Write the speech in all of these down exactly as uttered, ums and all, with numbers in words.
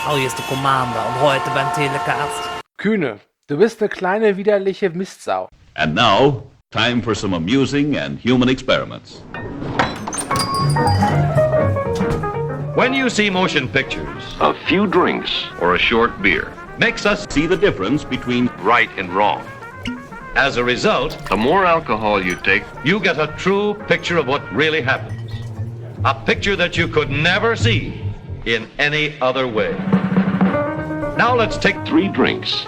Hallo, hier ist der Commander und heute beim Telecast. Kühne, du bist eine kleine, widerliche Mistsau. And now, time for some amusing and human experiments. When you see motion pictures, A few drinks or a short beer. Makes us see the difference between Right and wrong. as a result, The more alcohol you take, you get a true picture of what really happens. A picture that you could never see in any other way. Now let's take three drinks.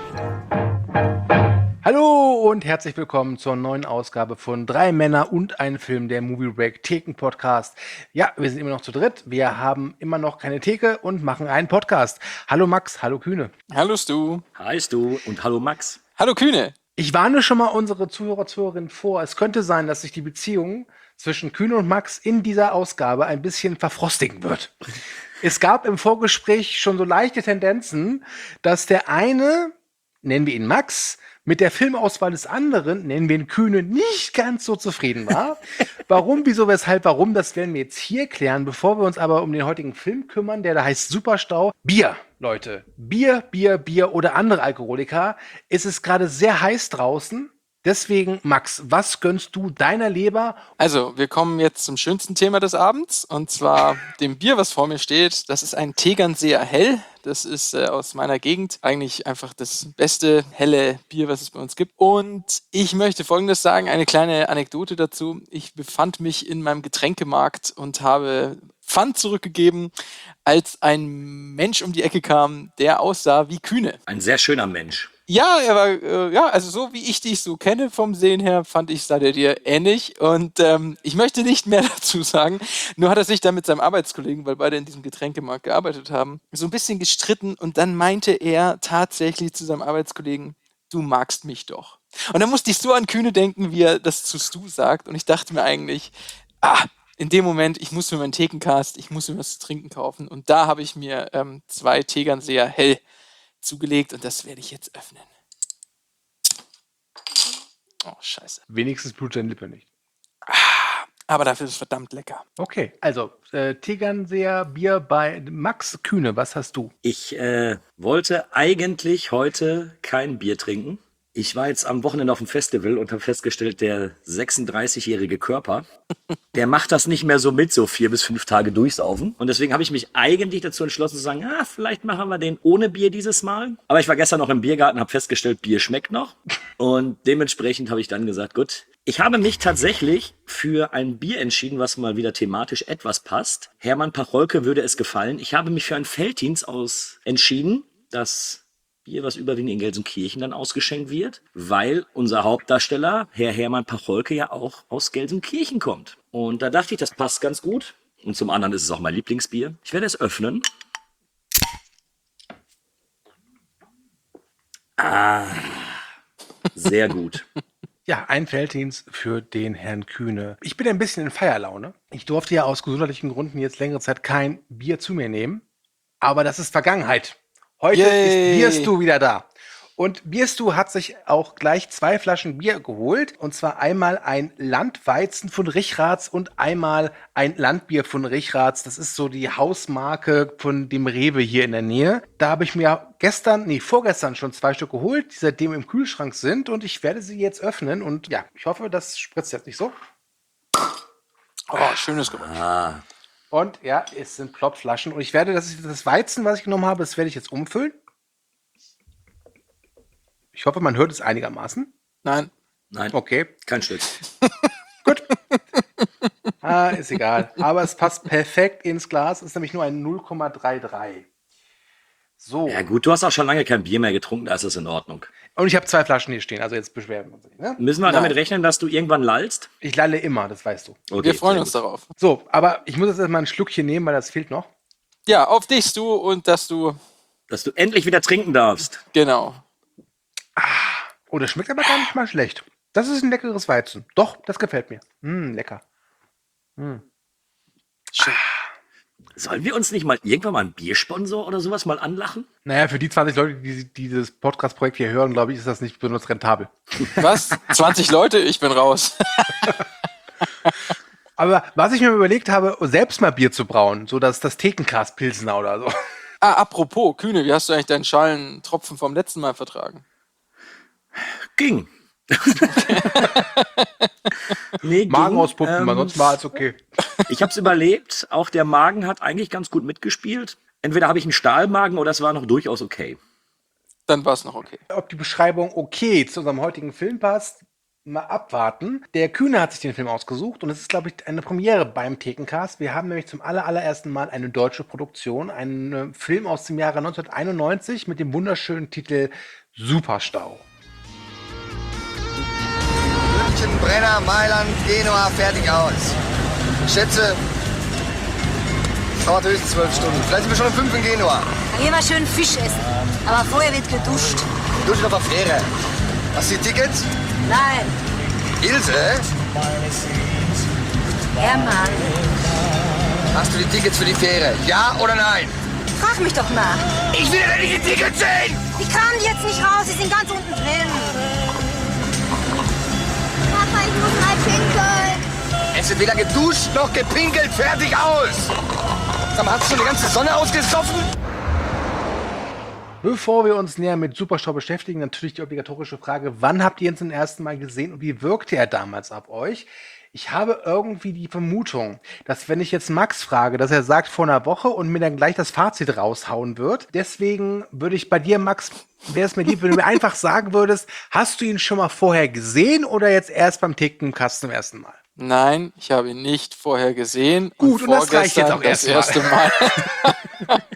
Hallo und herzlich willkommen zur neuen Ausgabe von Drei Männer und ein Film, der Movie Break Theken Podcast. Ja, wir sind immer noch zu dritt. Wir haben immer noch keine Theke und machen einen Podcast. Hallo Max, hallo Kühne. Hallo Stu. Hi Stu und hallo Max. Hallo Kühne. Ich warne schon mal unsere Zuhörer, Zuhörerinnen vor. Es könnte sein, dass sich die Beziehung zwischen Kühne und Max in dieser Ausgabe ein bisschen verfrostigen wird. Es gab im Vorgespräch schon so leichte Tendenzen, dass der eine, nennen wir ihn Max, mit der Filmauswahl des anderen, nennen wir ihn Kühne, nicht ganz so zufrieden war. Warum, wieso, weshalb, warum, das werden wir jetzt hier klären. Bevor wir uns aber um den heutigen Film kümmern, der da heißt Superstau. Bier, Leute. Bier, Bier, Bier oder andere Alkoholiker. Es ist gerade sehr heiß draußen. Deswegen, Max, was gönnst du deiner Leber? Also, wir kommen jetzt zum schönsten Thema des Abends, und zwar dem Bier, was vor mir steht. Das ist ein Tegernseer Hell. Das ist äh, aus meiner Gegend eigentlich einfach das beste helle Bier, was es bei uns gibt. Und ich möchte Folgendes sagen, eine kleine Anekdote dazu. Ich befand mich in meinem Getränkemarkt und habe Pfand zurückgegeben, als ein Mensch um die Ecke kam, der aussah wie Kühne. Ein sehr schöner Mensch. Ja, er war, äh, ja, also so wie ich dich so kenne vom Sehen her, fand ich, sah der dir ähnlich. Und ähm, ich möchte nicht mehr dazu sagen. Nur hat er sich da mit seinem Arbeitskollegen, weil beide in diesem Getränkemarkt gearbeitet haben, so ein bisschen gestritten. Und dann meinte er tatsächlich zu seinem Arbeitskollegen, du magst mich doch. Und dann musste ich so an Kühne denken, wie er das zu Stu sagt. Und ich dachte mir eigentlich, ah, in dem Moment, ich muss mir meinen Thekencast, ich muss mir was zu trinken kaufen. Und da habe ich mir ähm, zwei Tegernseer Hell zugelegt und das werde ich jetzt öffnen. Oh, scheiße. Wenigstens blutet deine Lippe nicht. Aber dafür ist es verdammt lecker. Okay, also äh, Tegernseer Bier bei Max. Kühne, was hast du? Ich äh, wollte eigentlich heute kein Bier trinken. Ich war jetzt am Wochenende auf dem Festival und habe festgestellt, der sechsunddreißigjährige Körper, der macht das nicht mehr so mit, so vier bis fünf Tage durchsaufen. Und deswegen habe ich mich eigentlich dazu entschlossen zu sagen, ah, vielleicht machen wir den ohne Bier dieses Mal. Aber ich war gestern noch im Biergarten, habe festgestellt, Bier schmeckt noch. Und dementsprechend habe ich dann gesagt, gut, ich habe mich tatsächlich für ein Bier entschieden, was mal wieder thematisch etwas passt. Hermann Pacholke würde es gefallen. Ich habe mich für ein Veltins aus entschieden, das Bier, was überwiegend in Gelsenkirchen dann ausgeschenkt wird, weil unser Hauptdarsteller, Herr Hermann Pacholke, ja auch aus Gelsenkirchen kommt. Und da dachte ich, das passt ganz gut. Und zum anderen ist es auch mein Lieblingsbier. Ich werde es öffnen. Ah, sehr gut. Ja, ein Veltins für den Herrn Kühne. Ich bin ein bisschen in Feierlaune. Ich durfte ja aus gesundheitlichen Gründen jetzt längere Zeit kein Bier zu mir nehmen. Aber das ist Vergangenheit. Heute Yay. ist Bierstu wieder da. Und Bierstu hat sich auch gleich zwei Flaschen Bier geholt. Und zwar einmal ein Landweizen von Richraths und einmal ein Landbier von Richraths. Das ist so die Hausmarke von dem Rewe hier in der Nähe. Da habe ich mir gestern, nee, vorgestern schon zwei Stück geholt, die seitdem im Kühlschrank sind. Und ich werde sie jetzt öffnen. Und ja, ich hoffe, das spritzt jetzt nicht so. Oh, schönes Geräusch. Ah, Und ja, es sind Plopflaschen. Und ich werde das, das Weizen, was ich genommen habe, das werde ich jetzt umfüllen. Ich hoffe, man hört es einigermaßen. Nein. nein, Okay, kein Stück. gut. Ah, ist egal. Aber es passt perfekt ins Glas. Es ist nämlich nur ein null Komma dreiunddreißig. So. Ja gut, du hast auch schon lange kein Bier mehr getrunken, da ist es in Ordnung. Und ich habe zwei Flaschen hier stehen. Also jetzt beschweren wir uns nicht. Ne? Müssen wir Nein. damit rechnen, dass du irgendwann lallst? Ich lalle immer, das weißt du. Okay, Wir freuen sehr uns gut. darauf. So, aber ich muss jetzt erstmal ein Schluckchen nehmen, weil das fehlt noch. Ja, auf dich, Stu, und dass du, Dass du endlich wieder trinken darfst. genau. Oh, das schmeckt aber gar nicht mal schlecht. Das ist ein leckeres Weizen. Doch, das gefällt mir. Mm, lecker. Schön. Sollen wir uns nicht mal irgendwann mal einen Biersponsor oder sowas mal anlachen? Naja, für die zwanzig Leute, die dieses Podcast-Projekt hier hören, glaube ich, ist das nicht besonders rentabel. Was? zwanzig Leute? Ich bin raus. Aber was ich mir überlegt habe, selbst mal Bier zu brauen, so dass das Thekencast Pilsner oder so. Ah, apropos, Kühne, wie hast du eigentlich deinen Schalentropfen vom letzten Mal vertragen? Ging. nee, Magen ging. auspumpen, Ähm, sonst war es okay. Ich habe es überlebt. Auch der Magen hat eigentlich ganz gut mitgespielt. Entweder habe ich einen Stahlmagen oder es war noch durchaus okay. Dann war es noch okay. Ob die Beschreibung okay zu unserem heutigen Film passt, mal abwarten. Der Kühne hat sich den Film ausgesucht und es ist, glaube ich, eine Premiere beim Thekencast. Wir haben nämlich zum aller, allerersten Mal eine deutsche Produktion, einen Film aus dem Jahre neunzehnhunderteinundneunzig mit dem wunderschönen Titel Superstau. München, Brenner, Mailand, Genua, fertig aus. Schätze, dauert höchstens zwölf Stunden. Vielleicht sind wir schon um fünf in Genua. Dann gehen wir schön Fisch essen. Aber vorher wird geduscht. Durch auf der Fähre. Hast du die Tickets? Nein, Ilse, Hermann, hast du die Tickets für die Fähre? Ja oder nein? frag mich doch mal. Ich will ja nicht die Tickets sehen! Die kamen jetzt nicht raus, die sind ganz unten drin. Papa, ich muss mal pinkeln. Es wird weder geduscht noch gepinkelt. Fertig aus! Sag mal, hast du schon die ganze Sonne ausgesoffen? Bevor wir uns näher mit Superstau beschäftigen, natürlich die obligatorische Frage, wann habt ihr ihn zum ersten Mal gesehen und wie wirkte er damals auf euch? Ich habe irgendwie die Vermutung, dass wenn ich jetzt Max frage, dass er sagt vor einer Woche und mir dann gleich das Fazit raushauen wird. Deswegen würde ich bei dir, Max, wäre es mir lieb, wenn du mir einfach sagen würdest, hast du ihn schon mal vorher gesehen oder jetzt erst beim Thekencast zum ersten Mal? Nein, ich habe ihn nicht vorher gesehen. Gut, und das reicht jetzt vorgestern auch das erst mal. erste Mal.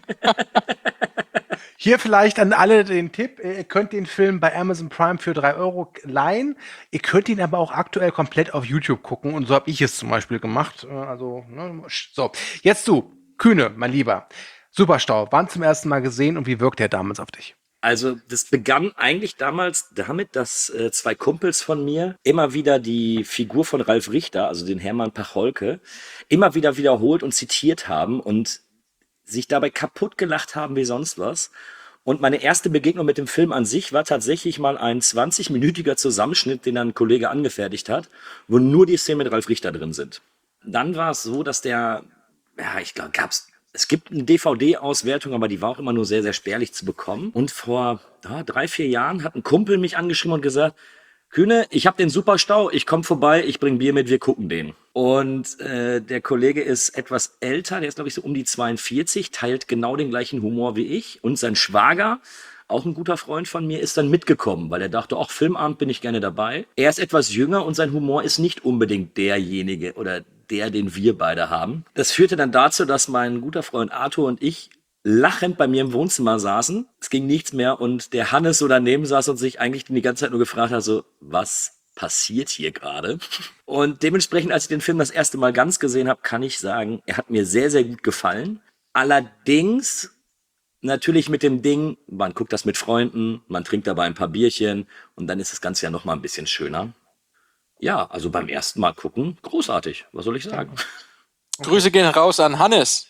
Hier vielleicht an alle den Tipp, ihr könnt den Film bei Amazon Prime für drei Euro leihen. Ihr könnt ihn aber auch aktuell komplett auf YouTube gucken und so habe ich es zum Beispiel gemacht. Also, ne, so. Jetzt du, Kühne, mein Lieber. Superstau, wann zum ersten Mal gesehen und wie wirkt er damals auf dich? Also das begann eigentlich damals damit, dass äh, zwei Kumpels von mir immer wieder die Figur von Ralf Richter, also den Hermann Pacholke, immer wieder wiederholt und zitiert haben und sich dabei kaputt gelacht haben wie sonst was. Und meine erste Begegnung mit dem Film an sich war tatsächlich mal ein zwanzig-minütiger Zusammenschnitt, den ein Kollege angefertigt hat, wo nur die Szenen mit Ralf Richter drin sind. Dann war es so, dass der, ja, ich glaube, gab's, es gibt eine D V D-Auswertung, aber die war auch immer nur sehr, sehr spärlich zu bekommen. Und vor ja, drei, vier Jahren hat ein Kumpel mich angeschrieben und gesagt, Kühne, ich hab den Superstau, ich komm vorbei, ich bring Bier mit, wir gucken den. Und äh, der Kollege ist etwas älter, der ist glaube ich so um die zweiundvierzig, teilt genau den gleichen Humor wie ich. Und sein Schwager, auch ein guter Freund von mir, ist dann mitgekommen, weil er dachte, ach, Filmabend bin ich gerne dabei. Er ist etwas jünger und sein Humor ist nicht unbedingt derjenige oder der, den wir beide haben. Das führte dann dazu, dass mein guter Freund Arthur und ich lachend bei mir im Wohnzimmer saßen. Es ging nichts mehr und der Hannes so daneben saß und sich eigentlich die ganze Zeit nur gefragt hat, so, was passiert hier gerade? Und dementsprechend, als ich den Film das erste Mal ganz gesehen habe, kann ich sagen, er hat mir sehr, sehr gut gefallen. Allerdings natürlich mit dem Ding, man guckt das mit Freunden, man trinkt dabei ein paar Bierchen und dann ist das Ganze ja noch mal ein bisschen schöner. Ja, also beim ersten Mal gucken, großartig, was soll ich sagen? Grüße gehen raus an Hannes.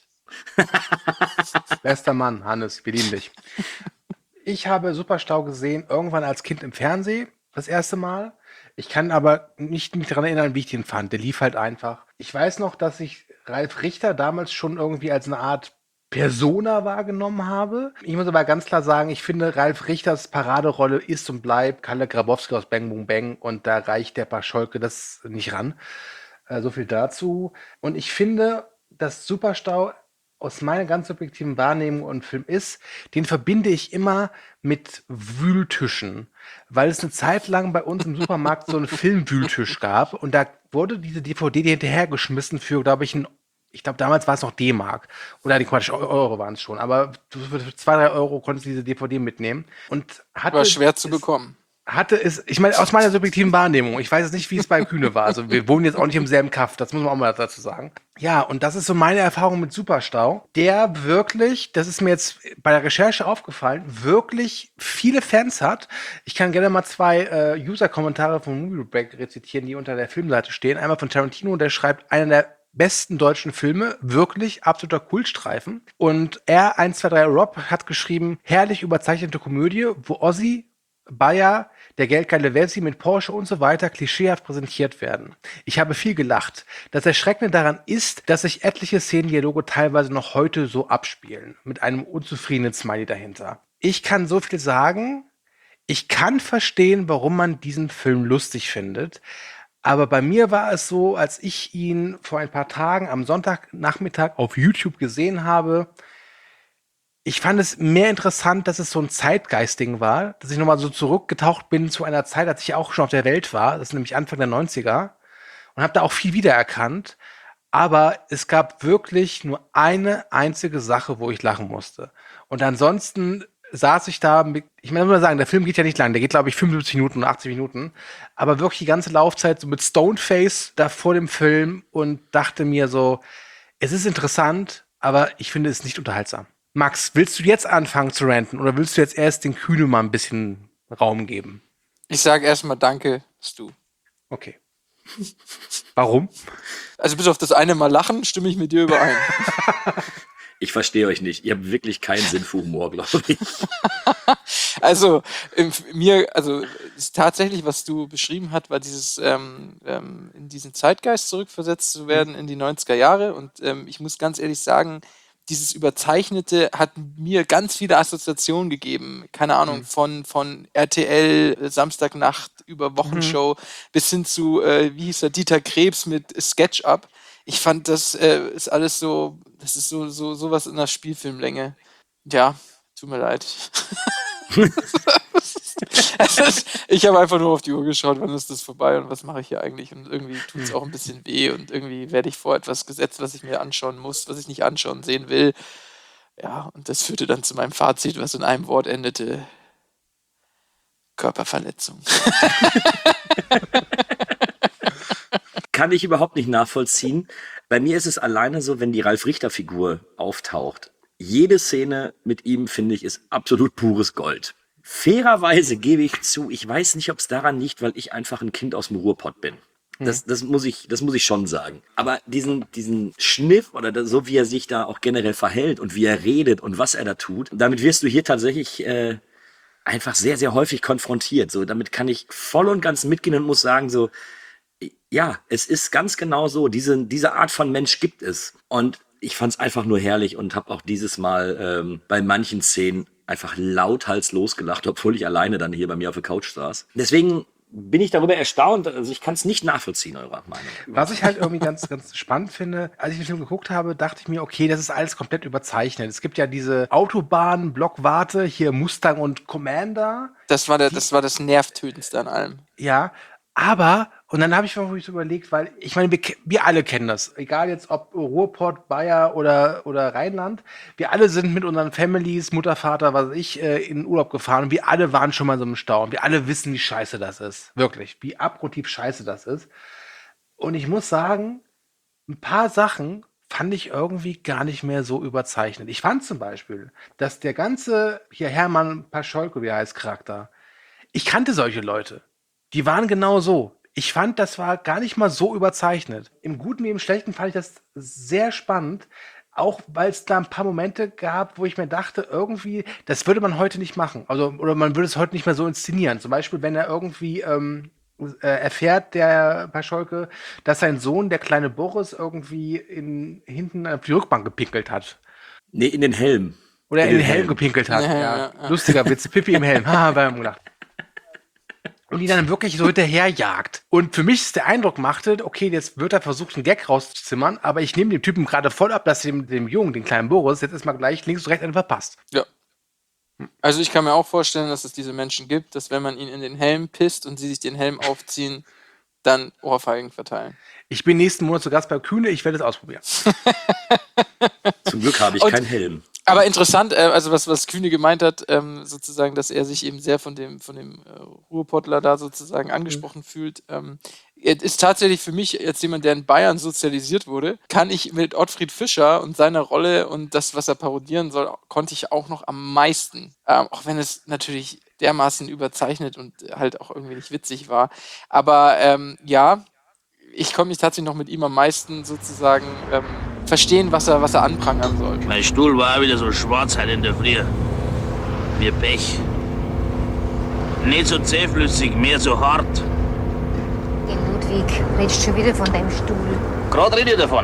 Bester Mann, Hannes, wir lieben dich. Ich habe Superstau gesehen, irgendwann als Kind im Fernsehen, das erste Mal. Ich kann aber nicht mich daran erinnern, wie ich den fand. Der lief halt einfach. Ich weiß noch, dass ich Ralf Richter damals schon irgendwie als eine Art Persona wahrgenommen habe. Ich muss aber ganz klar sagen, ich finde, Ralf Richters Paraderolle ist und bleibt Kalle Grabowski aus Bang Boom Bang und da reicht der Pacholke das nicht ran. Äh, so viel dazu. Und ich finde, dass Superstau aus meiner ganz subjektiven Wahrnehmung und Film ist, den verbinde ich immer mit Wühltischen, weil es eine Zeit lang bei uns im Supermarkt so einen Filmwühltisch gab und da wurde diese D V D hinterhergeschmissen für, glaube ich, ein, ich glaube damals war es noch D-Mark oder die Quatsch, Euro waren es schon, aber für zwei, drei Euro konntest du diese D V D mitnehmen und hatte, War schwer zu es, bekommen. Hatte es, ich meine, aus meiner subjektiven Wahrnehmung, ich weiß jetzt nicht, wie es bei Kühne war, also wir wohnen jetzt auch nicht im selben Kaff, das muss man auch mal dazu sagen. Ja, und das ist so meine Erfahrung mit Superstau, der wirklich, das ist mir jetzt bei der Recherche aufgefallen, wirklich viele Fans hat. Ich kann gerne mal zwei äh, User-Kommentare von Movie Break rezitieren, die unter der Filmseite stehen. Einmal von Tarantino, der schreibt, einer der besten deutschen Filme, wirklich absoluter Kultstreifen. Und R eins zwei drei Rob hat geschrieben, herrlich überzeichnete Komödie, wo Ozzy Bayer, der geldgeile Wessi mit Porsche und so weiter klischeehaft präsentiert werden. Ich habe viel gelacht. Das Erschreckende daran ist, dass sich etliche Szenendialoge teilweise noch heute so abspielen, mit einem unzufriedenen Smiley dahinter. Ich kann so viel sagen, ich kann verstehen, warum man diesen Film lustig findet, aber bei mir war es so, als ich ihn vor ein paar Tagen am Sonntagnachmittag auf YouTube gesehen habe, ich fand es mehr interessant, dass es so ein Zeitgeistding war, dass ich nochmal so zurückgetaucht bin zu einer Zeit, als ich auch schon auf der Welt war, das ist nämlich Anfang der neunziger, und habe da auch viel wiedererkannt, aber es gab wirklich nur eine einzige Sache, wo ich lachen musste. Und ansonsten saß ich da, mit, ich muss mal sagen, der Film geht ja nicht lang, der geht, glaube ich, fünfundsiebzig Minuten oder achtzig Minuten, aber wirklich die ganze Laufzeit so mit Stoneface da vor dem Film und dachte mir so, es ist interessant, aber ich finde es nicht unterhaltsam. Max, willst du jetzt anfangen zu ranten oder willst du jetzt erst den Kühne mal ein bisschen Raum geben? Ich sage erstmal Danke, Stu. Okay. Warum? Also bis auf das eine Mal lachen, stimme ich mit dir überein. Ich verstehe euch nicht. Ihr habt wirklich keinen Sinn für Humor, glaube ich. Also, ähm, mir, also ist tatsächlich, was du beschrieben hast, war dieses ähm, ähm, in diesen Zeitgeist zurückversetzt zu werden in die neunziger Jahre. Und ähm, ich muss ganz ehrlich sagen, dieses Überzeichnete hat mir ganz viele Assoziationen gegeben. Keine Ahnung, mhm. von, von R T L, äh, Samstagnacht über Wochenshow mhm. bis hin zu, äh, wie hieß er, Dieter Krebs mit SketchUp. Ich fand, das äh, ist alles so, das ist so, so sowas in der Spielfilmlänge. Ja, tut mir leid. ist, ich habe einfach nur auf die Uhr geschaut, wann ist das vorbei und was mache ich hier eigentlich, und irgendwie tut es auch ein bisschen weh und irgendwie werde ich vor etwas gesetzt, was ich mir anschauen muss, was ich nicht anschauen sehen will. Ja, und das führte dann zu meinem Fazit, was in einem Wort endete: Körperverletzung. Kann ich überhaupt nicht nachvollziehen. Bei mir ist es alleine so, wenn die Ralf-Richter-Figur auftaucht. Jede Szene mit ihm, finde ich, ist absolut pures Gold. Fairerweise gebe ich zu, ich weiß nicht, ob es daran liegt, weil ich einfach ein Kind aus dem Ruhrpott bin. Das, das, muss ich, das muss ich schon sagen. Aber diesen, diesen Schniff oder das, so wie er sich da auch generell verhält und wie er redet und was er da tut, damit wirst du hier tatsächlich äh, einfach sehr, sehr häufig konfrontiert. So, damit kann ich voll und ganz mitgehen und muss sagen, so, ja, es ist ganz genau so. Diese, diese Art von Mensch gibt es. Und ich fand es einfach nur herrlich und habe auch dieses Mal ähm, bei manchen Szenen einfach lauthals losgelacht, obwohl ich alleine dann hier bei mir auf der Couch saß. Deswegen bin ich darüber erstaunt. Also ich kann es nicht nachvollziehen, eurer Meinung. Was ich halt irgendwie ganz, ganz spannend finde, als ich den Film geguckt habe, dachte ich mir, okay, das ist alles komplett überzeichnet. Es gibt ja diese Autobahn, Blockwarte, hier Mustang und Commander. Das war, der, das war das Nervtötendste an allem. Ja, aber, und dann habe ich mir so überlegt, weil, ich meine, wir, wir alle kennen das, egal jetzt ob Ruhrpott, Bayer oder, oder Rheinland, wir alle sind mit unseren Families, Mutter, Vater, was weiß ich, äh, in den Urlaub gefahren und wir alle waren schon mal in so einem Stau und wir alle wissen, wie scheiße das ist. Wirklich, wie abgrundtief scheiße das ist. Und ich muss sagen, ein paar Sachen fand ich irgendwie gar nicht mehr so überzeichnet. Ich fand zum Beispiel, dass der ganze, hier Hermann Pascholke, wie er heißt, Charakter, ich kannte solche Leute. Die waren genau so. Ich fand, das war gar nicht mal so überzeichnet. Im Guten wie im Schlechten fand ich das sehr spannend, auch weil es da ein paar Momente gab, wo ich mir dachte, irgendwie, das würde man heute nicht machen. Also, oder man würde es heute nicht mehr so inszenieren. Zum Beispiel, wenn er irgendwie ähm, äh, erfährt, der Pascholke, dass sein Sohn, der kleine Boris, irgendwie in, hinten auf die Rückbank gepinkelt hat. Nee, in den Helm. Oder in, in den Helm, Helm gepinkelt hat. Ja, ja, ja. Lustiger Witz. Pippi im Helm. Haha, wir haben gedacht. Und die dann wirklich so hinterherjagt. Und für mich ist der Eindruck machte, okay, jetzt wird er versucht, einen Gag rauszuzimmern, aber ich nehme dem Typen gerade voll ab, dass dem, dem Jungen, den kleinen Boris, jetzt erstmal gleich links und rechts einen verpasst. Ja. Also ich kann mir auch vorstellen, dass es diese Menschen gibt, dass wenn man ihn in den Helm pisst und sie sich den Helm aufziehen, dann Ohrfeigen verteilen. Ich bin nächsten Monat zu Gast bei Kühne, ich werde es ausprobieren. Zum Glück habe ich und, keinen Helm. Aber interessant, äh, also was, was Kühne gemeint hat, ähm, sozusagen, dass er sich eben sehr von dem, von dem äh, Ruhrpottler da sozusagen angesprochen mhm. fühlt. Ähm, ist tatsächlich für mich, als jemand, der in Bayern sozialisiert wurde, kann ich mit Ottfried Fischer und seiner Rolle und das, was er parodieren soll, konnte ich auch noch am meisten. Ähm, auch wenn es natürlich dermaßen überzeichnet und halt auch irgendwie nicht witzig war. Aber ähm, ja, ich konnte mich tatsächlich noch mit ihm am meisten sozusagen ähm, verstehen, was er, was er anprangern soll. Mein Stuhl war wieder so schwarz halt in der Früh. Mir Pech. Nicht so zähflüssig, mehr so hart. Geh, Ludwig, redest schon wieder von deinem Stuhl. Gerade rede ich davon.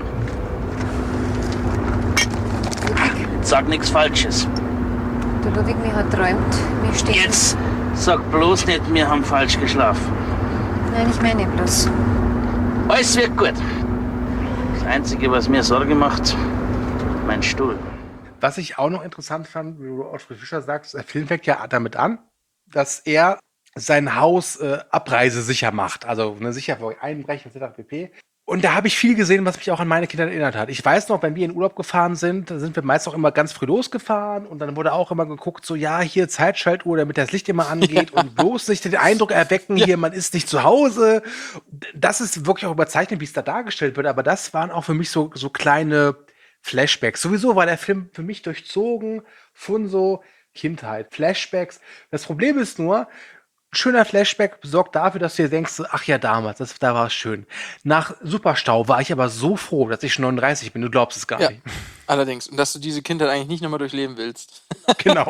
Sag nichts Falsches. Du, Ludwig, mir hat träumt, wir stehen... Jetzt sag bloß nicht, wir haben falsch geschlafen. Nein, ich meine bloß. Alles wird gut. Das Einzige, was mir Sorge macht, mein Stuhl. Was ich auch noch interessant fand, wie du Ottfried Fischer sagst, der Film fängt ja damit an, dass er sein Haus äh, abreisesicher macht. Also ne, sicher vor Einbrechen et cetera pp. Und da habe ich viel gesehen, was mich auch an meine Kinder erinnert hat. Ich weiß noch, wenn wir in Urlaub gefahren sind, da sind wir meist auch immer ganz früh losgefahren und dann wurde auch immer geguckt, so ja, hier Zeitschaltuhr, damit das Licht immer angeht und bloß nicht den Eindruck erwecken, hier, man ist nicht zu Hause. Das ist wirklich auch überzeichnet, wie es da dargestellt wird, aber das waren auch für mich so, so kleine Flashbacks. Sowieso war der Film für mich durchzogen von so Kindheit, Flashbacks. Das Problem ist nur, schöner Flashback sorgt dafür, dass du dir denkst, ach ja, damals, das, da war es schön. Nach Superstau war ich aber so froh, dass ich schon neununddreißig bin. Du glaubst es gar Ja, nicht. allerdings. Und dass du diese Kindheit eigentlich nicht nochmal durchleben willst. Genau.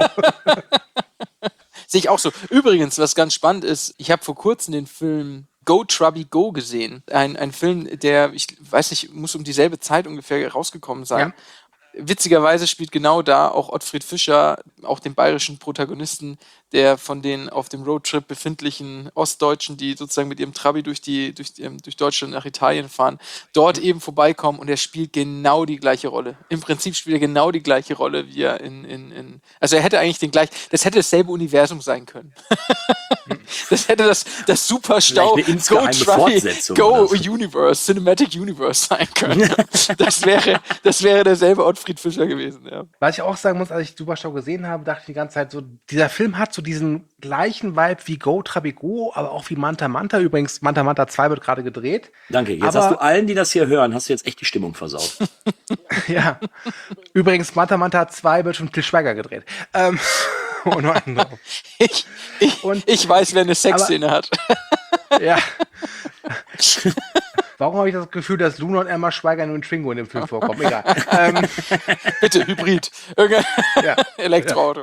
Sehe ich auch so. Übrigens, was ganz spannend ist, ich habe vor kurzem den Film Go Trubby Go gesehen. Ein, ein Film, der, ich weiß nicht, muss um dieselbe Zeit ungefähr rausgekommen sein. Ja. Witzigerweise spielt genau da auch Ottfried Fischer, auch den bayerischen Protagonisten, der von den auf dem Roadtrip befindlichen Ostdeutschen, die sozusagen mit ihrem Trabi durch die durch, ähm, durch Deutschland nach Italien fahren, dort eben vorbeikommen und er spielt genau die gleiche Rolle. Im Prinzip spielt er genau die gleiche Rolle, wie er in, in, in also er hätte eigentlich den gleichen, das hätte dasselbe Universum sein können. Das hätte das, das Superstau Vielleicht eine Go insgeheime Trabi Fortsetzung Go oder so. Universe, Cinematic Universe sein können. Das wäre, das wäre derselbe Ottfried Fischer gewesen, ja. Was ich auch sagen muss, als ich Superstau gesehen habe, dachte ich die ganze Zeit so, dieser Film hat so diesen gleichen Vibe wie Go Trabi Go, aber auch wie Manta Manta. Übrigens, Manta Manta zwei wird gerade gedreht. Danke. Jetzt Aber- hast du allen, die das hier hören, hast du jetzt echt die Stimmung versaut. Ja. Übrigens, Manta Manta zwei wird von Til Schweiger gedreht. Ähm, und andere. Ich, ich, Und- ich weiß, wer eine Sexszene hat. Ja. Warum habe ich das Gefühl, dass Luna und Emma Schweiger nur in Twingo in dem Film vorkommen? Egal. ähm, Bitte, Hybrid. Irgendein ja. Elektroauto.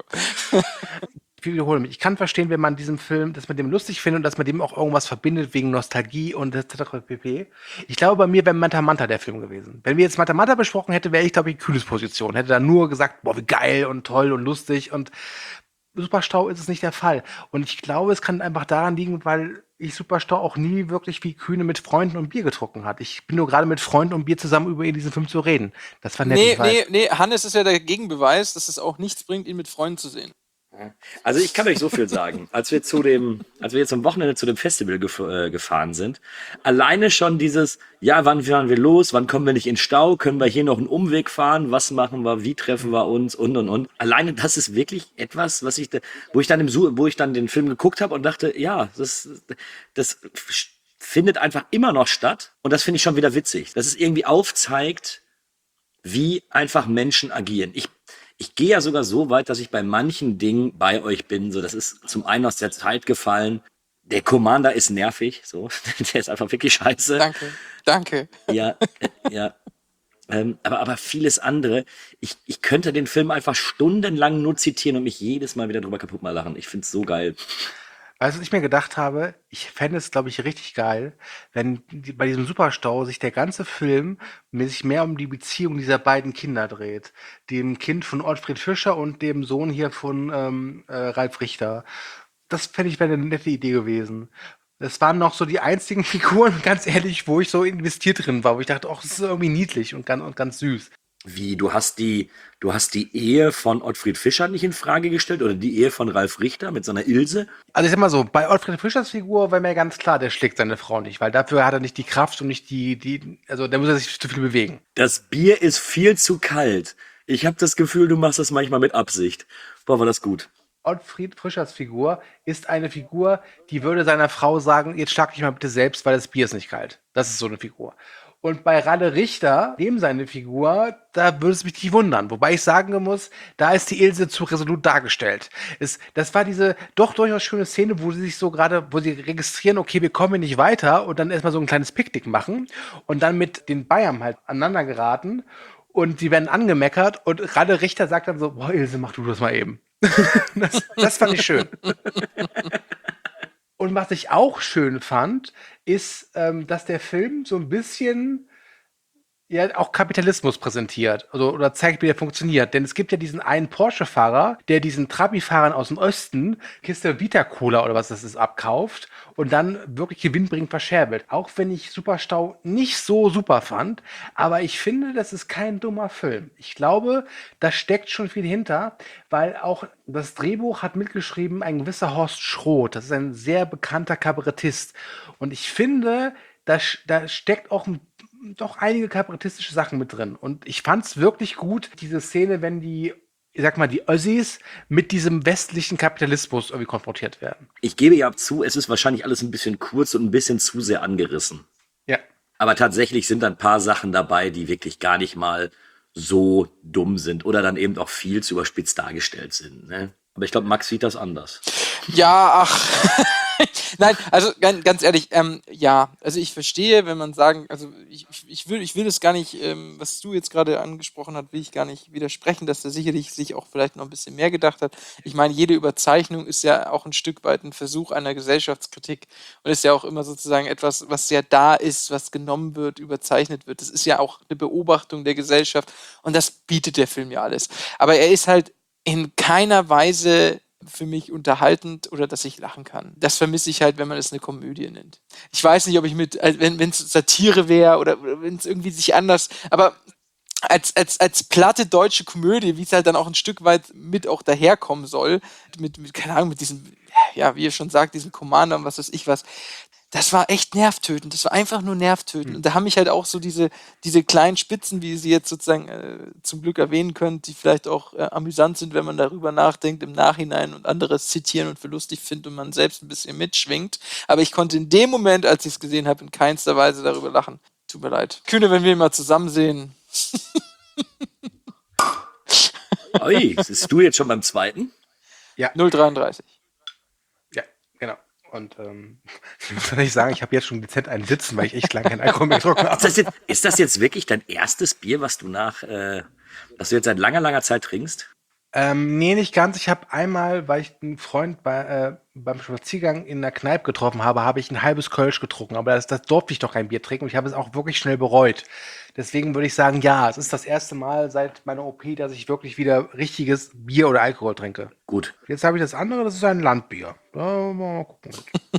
Ich wiederhole mich. Ich kann verstehen, wenn man diesen Film, dass man dem lustig findet und dass man dem auch irgendwas verbindet wegen Nostalgie und et cetera pp. Ich glaube, bei mir wäre Manta Manta der Film gewesen. Wenn wir jetzt Manta Manta besprochen hätten, wäre ich, glaube ich, kühles Position. Hätte da nur gesagt, boah, wie geil und toll und lustig und Superstau ist es nicht der Fall. Und ich glaube, es kann einfach daran liegen, weil ich Superstau auch nie wirklich wie Kühne mit Freunden und Bier getrunken hat. Ich bin nur gerade mit Freunden und Bier zusammen über diesen Film zu reden. Das war nett. Nee, ich weiß. nee, nee, Hannes ist ja der Gegenbeweis, dass es auch nichts bringt, ihn mit Freunden zu sehen. Also ich kann euch so viel sagen. Als wir zu dem, als wir jetzt am Wochenende zu dem Festival gef äh, gefahren sind, alleine schon dieses, ja, wann fahren wir los, wann kommen wir nicht in Stau, können wir hier noch einen Umweg fahren, was machen wir, wie treffen wir uns und und und. Alleine das ist wirklich etwas, was ich, da, wo ich dann im, Su- wo ich dann den Film geguckt habe und dachte, ja, das, das findet einfach immer noch statt und das finde ich schon wieder witzig, dass es irgendwie aufzeigt, wie einfach Menschen agieren. Ich Ich gehe ja sogar so weit, dass ich bei manchen Dingen bei euch bin. So, das ist zum einen aus der Zeit gefallen. Der Commander ist nervig, so. Der ist einfach wirklich scheiße. Danke, danke. Ja, äh, ja. Ähm, aber, aber vieles andere. Ich, ich könnte den Film einfach stundenlang nur zitieren und mich jedes Mal wieder drüber kaputt mal lachen. Ich find's so geil. Weißt du, was ich mir gedacht habe? Ich fände es, glaube ich, richtig geil, wenn die, bei diesem Superstau sich der ganze Film sich mehr um die Beziehung dieser beiden Kinder dreht. Dem Kind von Ottfried Fischer und dem Sohn hier von ähm, äh, Ralf Richter. Das fände ich wäre eine nette Idee gewesen. Das waren noch so die einzigen Figuren, ganz ehrlich, wo ich so investiert drin war, wo ich dachte, ach, das ist irgendwie niedlich und ganz, und ganz süß. Wie, du hast die, du hast die Ehe von Ottfried Fischer nicht in Frage gestellt oder die Ehe von Ralf Richter mit seiner Ilse? Also ich sag mal so, bei Ottfried Fischers Figur war mir ganz klar, der schlägt seine Frau nicht, weil dafür hat er nicht die Kraft und nicht die, die, also da muss er sich zu viel bewegen. Das Bier ist viel zu kalt. Ich habe das Gefühl, du machst das manchmal mit Absicht. Boah, war das gut. Ottfried Fischers Figur ist eine Figur, die würde seiner Frau sagen, jetzt schlag dich mal bitte selbst, weil das Bier ist nicht kalt. Das ist so eine Figur. Und bei Ralle Richter, dem seine Figur, da würde es mich nicht wundern. Wobei ich sagen muss, da ist die Ilse zu resolut dargestellt. Es, das war diese doch durchaus schöne Szene, wo sie sich so gerade, wo sie registrieren, okay, wir kommen nicht weiter und dann erstmal so ein kleines Picknick machen und dann mit den Bayern halt aneinander geraten und sie werden angemeckert und Ralle Richter sagt dann so, boah, Ilse, mach du das mal eben. das, das fand ich schön. Und was ich auch schön fand, ist, ähm, dass der Film so ein bisschen ja auch Kapitalismus präsentiert, also oder zeigt, wie der funktioniert. Denn es gibt ja diesen einen Porsche-Fahrer, der diesen Trabi-Fahrern aus dem Osten Kiste Vita-Cola oder was das ist, abkauft und dann wirklich gewinnbringend verscherbelt. Auch wenn ich Superstau nicht so super fand, aber ich finde, das ist kein dummer Film. Ich glaube, da steckt schon viel hinter, weil auch das Drehbuch hat mitgeschrieben ein gewisser Horst Schroth. Das ist ein sehr bekannter Kabarettist. Und ich finde, da, da steckt auch ein doch einige kabarettistische Sachen mit drin. Und ich fand's wirklich gut, diese Szene, wenn die, ich sag mal, die Ossis mit diesem westlichen Kapitalismus irgendwie konfrontiert werden. Ich gebe ja zu, es ist wahrscheinlich alles ein bisschen kurz und ein bisschen zu sehr angerissen. Ja. Aber tatsächlich sind da ein paar Sachen dabei, die wirklich gar nicht mal so dumm sind oder dann eben auch viel zu überspitzt dargestellt sind. Ne? Aber ich glaube, Max sieht das anders. Ja, ach. Nein, also ganz, ganz ehrlich, ähm, ja, also ich verstehe, wenn man sagen, also ich, ich will, ich will das gar nicht, ähm, was du jetzt gerade angesprochen hast, will ich gar nicht widersprechen, dass er sicherlich sich auch vielleicht noch ein bisschen mehr gedacht hat. Ich meine, jede Überzeichnung ist ja auch ein Stück weit ein Versuch einer Gesellschaftskritik und ist ja auch immer sozusagen etwas, was ja da ist, was genommen wird, überzeichnet wird. Das ist ja auch eine Beobachtung der Gesellschaft und das bietet der Film ja alles. Aber er ist halt in keiner Weise für mich unterhaltend oder dass ich lachen kann. Das vermisse ich halt, wenn man es eine Komödie nennt. Ich weiß nicht, ob ich mit, wenn es Satire wäre oder wenn es irgendwie sich anders, aber als, als, als platte deutsche Komödie, wie es halt dann auch ein Stück weit mit auch daherkommen soll, mit, mit keine Ahnung, mit diesem, ja, wie ihr schon sagt, diesen Commander und was weiß ich was, das war echt nervtötend. Das war einfach nur nervtötend. Und da haben mich halt auch so diese, diese kleinen Spitzen, wie ihr sie jetzt sozusagen äh, zum Glück erwähnen könnt, die vielleicht auch äh, amüsant sind, wenn man darüber nachdenkt im Nachhinein und anderes zitieren und für lustig findet und man selbst ein bisschen mitschwingt. Aber ich konnte in dem Moment, als ich es gesehen habe, in keinster Weise darüber lachen. Tut mir leid. Kühne, wenn wir ihn mal zusammen sehen. Ui, bist du jetzt schon beim zweiten? Ja. null dreiunddreißig. Ja, genau. Und ähm, ich muss nicht sagen, ich habe jetzt schon dezent einen Sitzen, weil ich echt lange keinen Alkohol mehr getrunken habe. Ist das, jetzt, ist das jetzt wirklich dein erstes Bier, was du nach, äh, was du jetzt seit langer, langer Zeit trinkst? Ähm, nee, nicht ganz. Ich habe einmal, weil ich einen Freund bei, äh, beim Spaziergang in der Kneipe getroffen habe, habe ich ein halbes Kölsch getrunken. Aber das, das durfte ich doch kein Bier trinken und ich habe es auch wirklich schnell bereut. Deswegen würde ich sagen, ja, es ist das erste Mal seit meiner O P, dass ich wirklich wieder richtiges Bier oder Alkohol trinke. Gut. Jetzt habe ich das andere, das ist ein Landbier. Da mal gucken.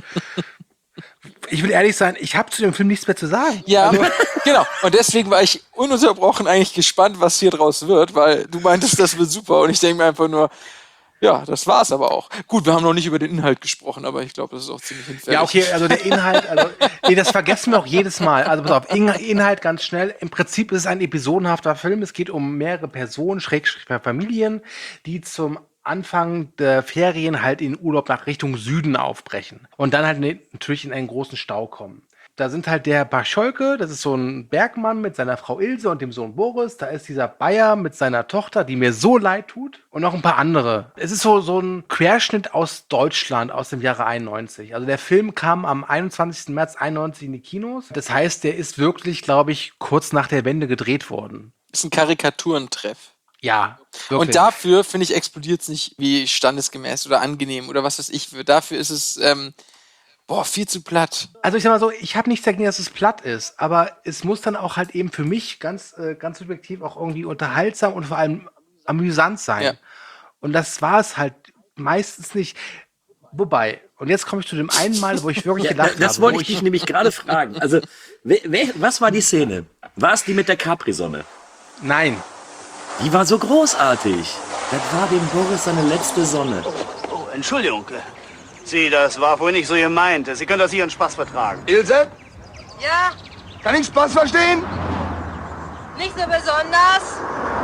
Ich will ehrlich sein, ich habe zu dem Film nichts mehr zu sagen. Ja, Also, genau. Und deswegen war ich ununterbrochen eigentlich gespannt, was hier draus wird, weil du meintest, das wird super. Und ich denke mir einfach nur, ja, das war's aber auch. Gut, wir haben noch nicht über den Inhalt gesprochen, aber ich glaube, das ist auch ziemlich hinfällig. ja, okay, also der Inhalt, also, nee, das vergessen wir auch jedes Mal. Also pass auf, In- Inhalt ganz schnell. Im Prinzip ist es ein episodenhafter Film. Es geht um mehrere Personen, Schrägstrich Familien, die zum Anfang der Ferien halt in Urlaub nach Richtung Süden aufbrechen und dann halt ne- natürlich in einen großen Stau kommen. Da sind halt der Pacholke, das ist so ein Bergmann mit seiner Frau Ilse und dem Sohn Boris. Da ist dieser Bayer mit seiner Tochter, die mir so leid tut. Und noch ein paar andere. Es ist so, so ein Querschnitt aus Deutschland aus dem Jahre einundneunzig. Also der Film kam am einundzwanzigsten März einundneunzig in die Kinos. Das heißt, der ist wirklich, glaube ich, kurz nach der Wende gedreht worden. ist ein Karikaturentreff. Ja, wirklich. Und dafür, finde ich, explodiert es nicht wie standesgemäß oder angenehm oder was weiß ich. Dafür ist es, ähm, boah, viel zu platt. Also ich sag mal so, ich habe nichts dagegen, dass es platt ist, aber es muss dann auch halt eben für mich ganz, äh, ganz subjektiv auch irgendwie unterhaltsam und vor allem amüsant sein. Ja. Und das war es halt meistens nicht. Wobei, und jetzt komme ich zu dem einen Mal, wo ich wirklich Ja, gelacht das habe. wollte wo ich dich nämlich gerade fragen. Also, wer, wer, was war die Szene? War es die mit der Capri-Sonne? Nein. Die war so großartig. Das war dem Boris seine letzte Sonne. Oh, Entschuldigung. Sie, das war wohl nicht so gemeint. Sie können das Ihren Spaß vertragen. Ilse, Ja, kann ich Spaß verstehen? nicht so besonders.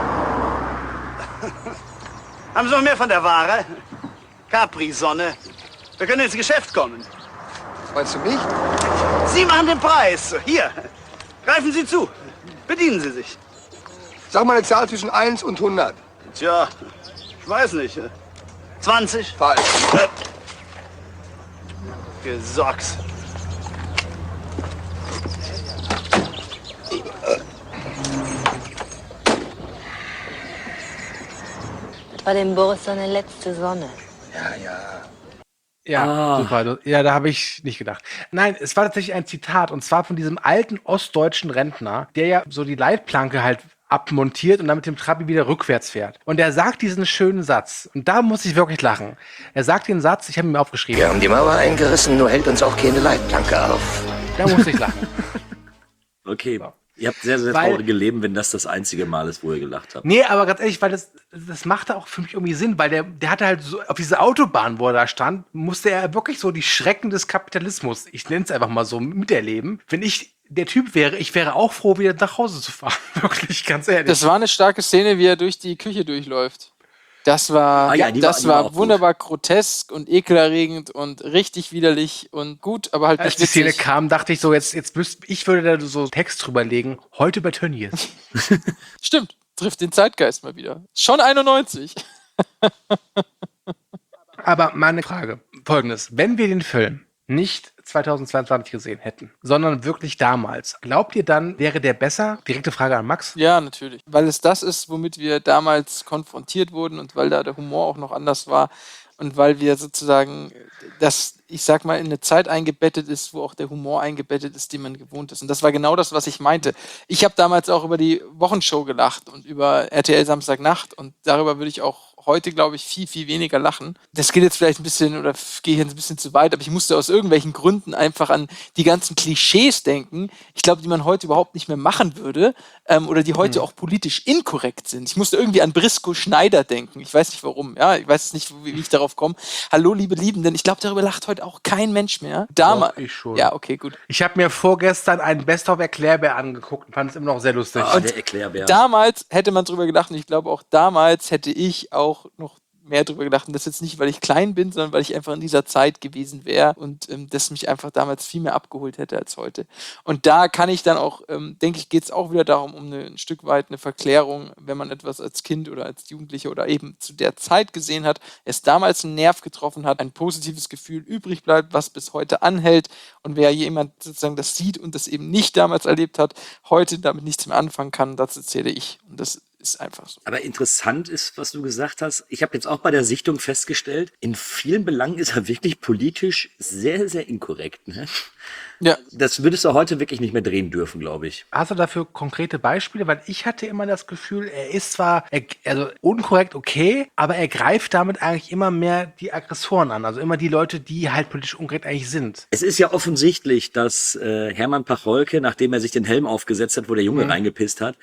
Haben Sie noch mehr von der Ware? Capri-Sonne. Wir können ins Geschäft kommen. Meinst du mich? Sie machen den Preis. Hier. Greifen Sie zu. Bedienen Sie sich. Sag mal eine Zahl zwischen eins und hundert. Tja, ich weiß nicht. zwanzig? Falsch. Äh. Gesocks. Das war dem Boris seine letzte Sonne. Ja, ja. Ja, Ah. super. Du- Ja, da habe ich nicht gedacht. Nein, es war tatsächlich ein Zitat und zwar von diesem alten ostdeutschen Rentner, der ja so die Leitplanke halt abmontiert und dann mit dem Trabi wieder rückwärts fährt. Und er sagt diesen schönen Satz. Und da muss ich wirklich lachen. Er sagt den Satz, ich habe ihn mir aufgeschrieben. Wir haben die Mauer eingerissen, nur hält uns auch keine Leitplanke auf. Da muss ich lachen. Okay. Ihr habt sehr, sehr Weil- traurige Leben, wenn das das einzige Mal ist, wo ihr gelacht habt. Nee, aber ganz ehrlich, weil das, das machte auch für mich irgendwie Sinn, weil der, der hatte halt so, auf dieser Autobahn, wo er da stand, musste er wirklich so die Schrecken des Kapitalismus, ich nenne es einfach mal so, miterleben. Wenn ich der Typ wäre, ich wäre auch froh, wieder nach Hause zu fahren. Wirklich, ganz ehrlich. Das war eine starke Szene, wie er durch die Küche durchläuft. Das war, Ah ja, die war- das die war war, auch gut. wunderbar grotesk und ekelerregend und richtig widerlich und gut, aber halt Als nicht die Szene witzig. kam, dachte ich so, jetzt, jetzt müsst, ich würde da so Text drüber legen, heute bei Tönnies. Stimmt, trifft den Zeitgeist mal wieder. Schon einundneunzig. Aber meine Frage, folgendes, wenn wir den Film nicht zweitausendzweiundzwanzig gesehen hätten, sondern wirklich damals, glaubt ihr dann, wäre der besser? Direkte Frage an Max. Ja, natürlich. Weil es das ist, womit wir damals konfrontiert wurden und weil da der Humor auch noch anders war und weil wir sozusagen das, ich sag mal, in eine Zeit eingebettet ist, wo auch der Humor eingebettet ist, den man gewohnt ist. Und das war genau das, was ich meinte. Ich habe damals auch über die Wochenshow gelacht und über R T L Samstagnacht und darüber würde ich auch heute, glaube ich, viel, viel weniger lachen. Das geht jetzt vielleicht ein bisschen oder f- gehe ich jetzt ein bisschen zu weit, aber ich musste aus irgendwelchen Gründen einfach an die ganzen Klischees denken, ich glaube, die man heute überhaupt nicht mehr machen würde ähm, oder die heute auch politisch inkorrekt sind. Ich musste irgendwie an Briscoe Schneider denken. Ich weiß nicht warum. Ja, ich weiß nicht, wie, wie ich darauf komme. Hallo, liebe Liebenden. Ich glaube, darüber lacht heute auch kein Mensch mehr. Damals. Doch, ich schon. Ja, okay, gut. Ich habe mir vorgestern einen Best-of-Erklärbär angeguckt und fand es immer noch sehr lustig. Ah, der Erklärbär. Damals hätte man drüber gedacht und ich glaube auch damals hätte ich auch noch mehr drüber gedacht und das jetzt nicht, weil ich klein bin, sondern weil ich einfach in dieser Zeit gewesen wäre und ähm, das mich einfach damals viel mehr abgeholt hätte als heute. Und da kann ich dann auch, ähm, denke ich, geht es auch wieder darum, um eine, ein Stück weit eine Verklärung, wenn man etwas als Kind oder als Jugendlicher oder eben zu der Zeit gesehen hat, es damals einen Nerv getroffen hat, ein positives Gefühl übrig bleibt, was bis heute anhält und wer jemand sozusagen das sieht und das eben nicht damals erlebt hat, heute damit nichts mehr anfangen kann, dazu zähle ich. Und das ist einfach so. Aber interessant ist, was du gesagt hast. Ich habe jetzt auch bei der Sichtung festgestellt, in vielen Belangen ist er wirklich politisch sehr, sehr inkorrekt. Ne? Ja. Das würdest du heute wirklich nicht mehr drehen dürfen, glaube ich. Hast du dafür konkrete Beispiele? Weil ich hatte immer das Gefühl, er ist zwar er, also unkorrekt okay, aber er greift damit eigentlich immer mehr die Aggressoren an. Also immer die Leute, die halt politisch unkorrekt eigentlich sind. Es ist ja offensichtlich, dass äh, Hermann Pacholke, nachdem er sich den Helm aufgesetzt hat, wo der Junge Mhm. reingepisst hat,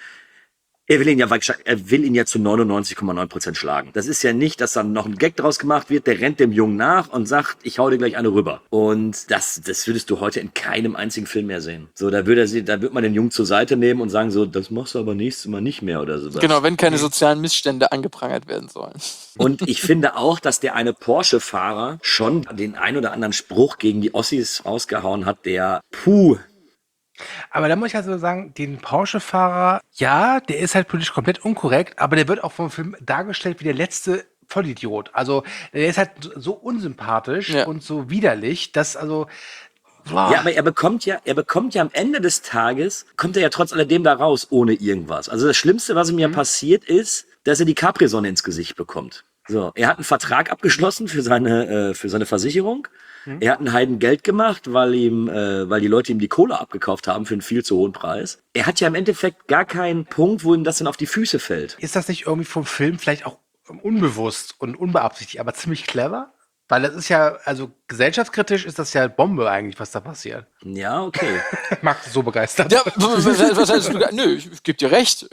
er will ihn ja, er will ihn ja zu neunundneunzig Komma neun Prozent schlagen. Das ist ja nicht, dass dann noch ein Gag draus gemacht wird, der rennt dem Jungen nach und sagt, ich hau dir gleich eine rüber. Und das, das würdest du heute in keinem einzigen Film mehr sehen. So, da würde er sie, da wird man den Jungen zur Seite nehmen und sagen so, das machst du aber nächstes Mal nicht mehr oder sowas. Genau, wenn keine sozialen Missstände angeprangert werden sollen. Und ich finde auch, dass der eine Porsche-Fahrer schon den ein oder anderen Spruch gegen die Ossis rausgehauen hat, der, puh, Aber da muss ich also sagen, den Porsche-Fahrer, ja, der ist halt politisch komplett unkorrekt, aber der wird auch vom Film dargestellt wie der letzte Vollidiot. Also der ist halt so unsympathisch Ja. und so widerlich, dass also boah. Ja, aber er bekommt ja, er bekommt ja am Ende des Tages, kommt er ja trotz alledem da raus, ohne irgendwas. Also das Schlimmste, was ihm ja passiert ist, dass er die Capri-Sonne ins Gesicht bekommt. So, er hat einen Vertrag abgeschlossen für seine, äh, für seine Versicherung. Er hat einen Heiden Geld gemacht, weil ihm, äh, weil die Leute ihm die Kohle abgekauft haben für einen viel zu hohen Preis. Er hat ja im Endeffekt gar keinen Punkt, wo ihm das dann auf die Füße fällt. Ist das nicht irgendwie vom Film vielleicht auch unbewusst und unbeabsichtigt, aber ziemlich clever? Weil das ist ja, also gesellschaftskritisch ist das ja Bombe eigentlich, was da passiert. Ja, okay. Max ist so begeistert. Ja, was, was heißt du? Nö, ich, ich gebe dir recht.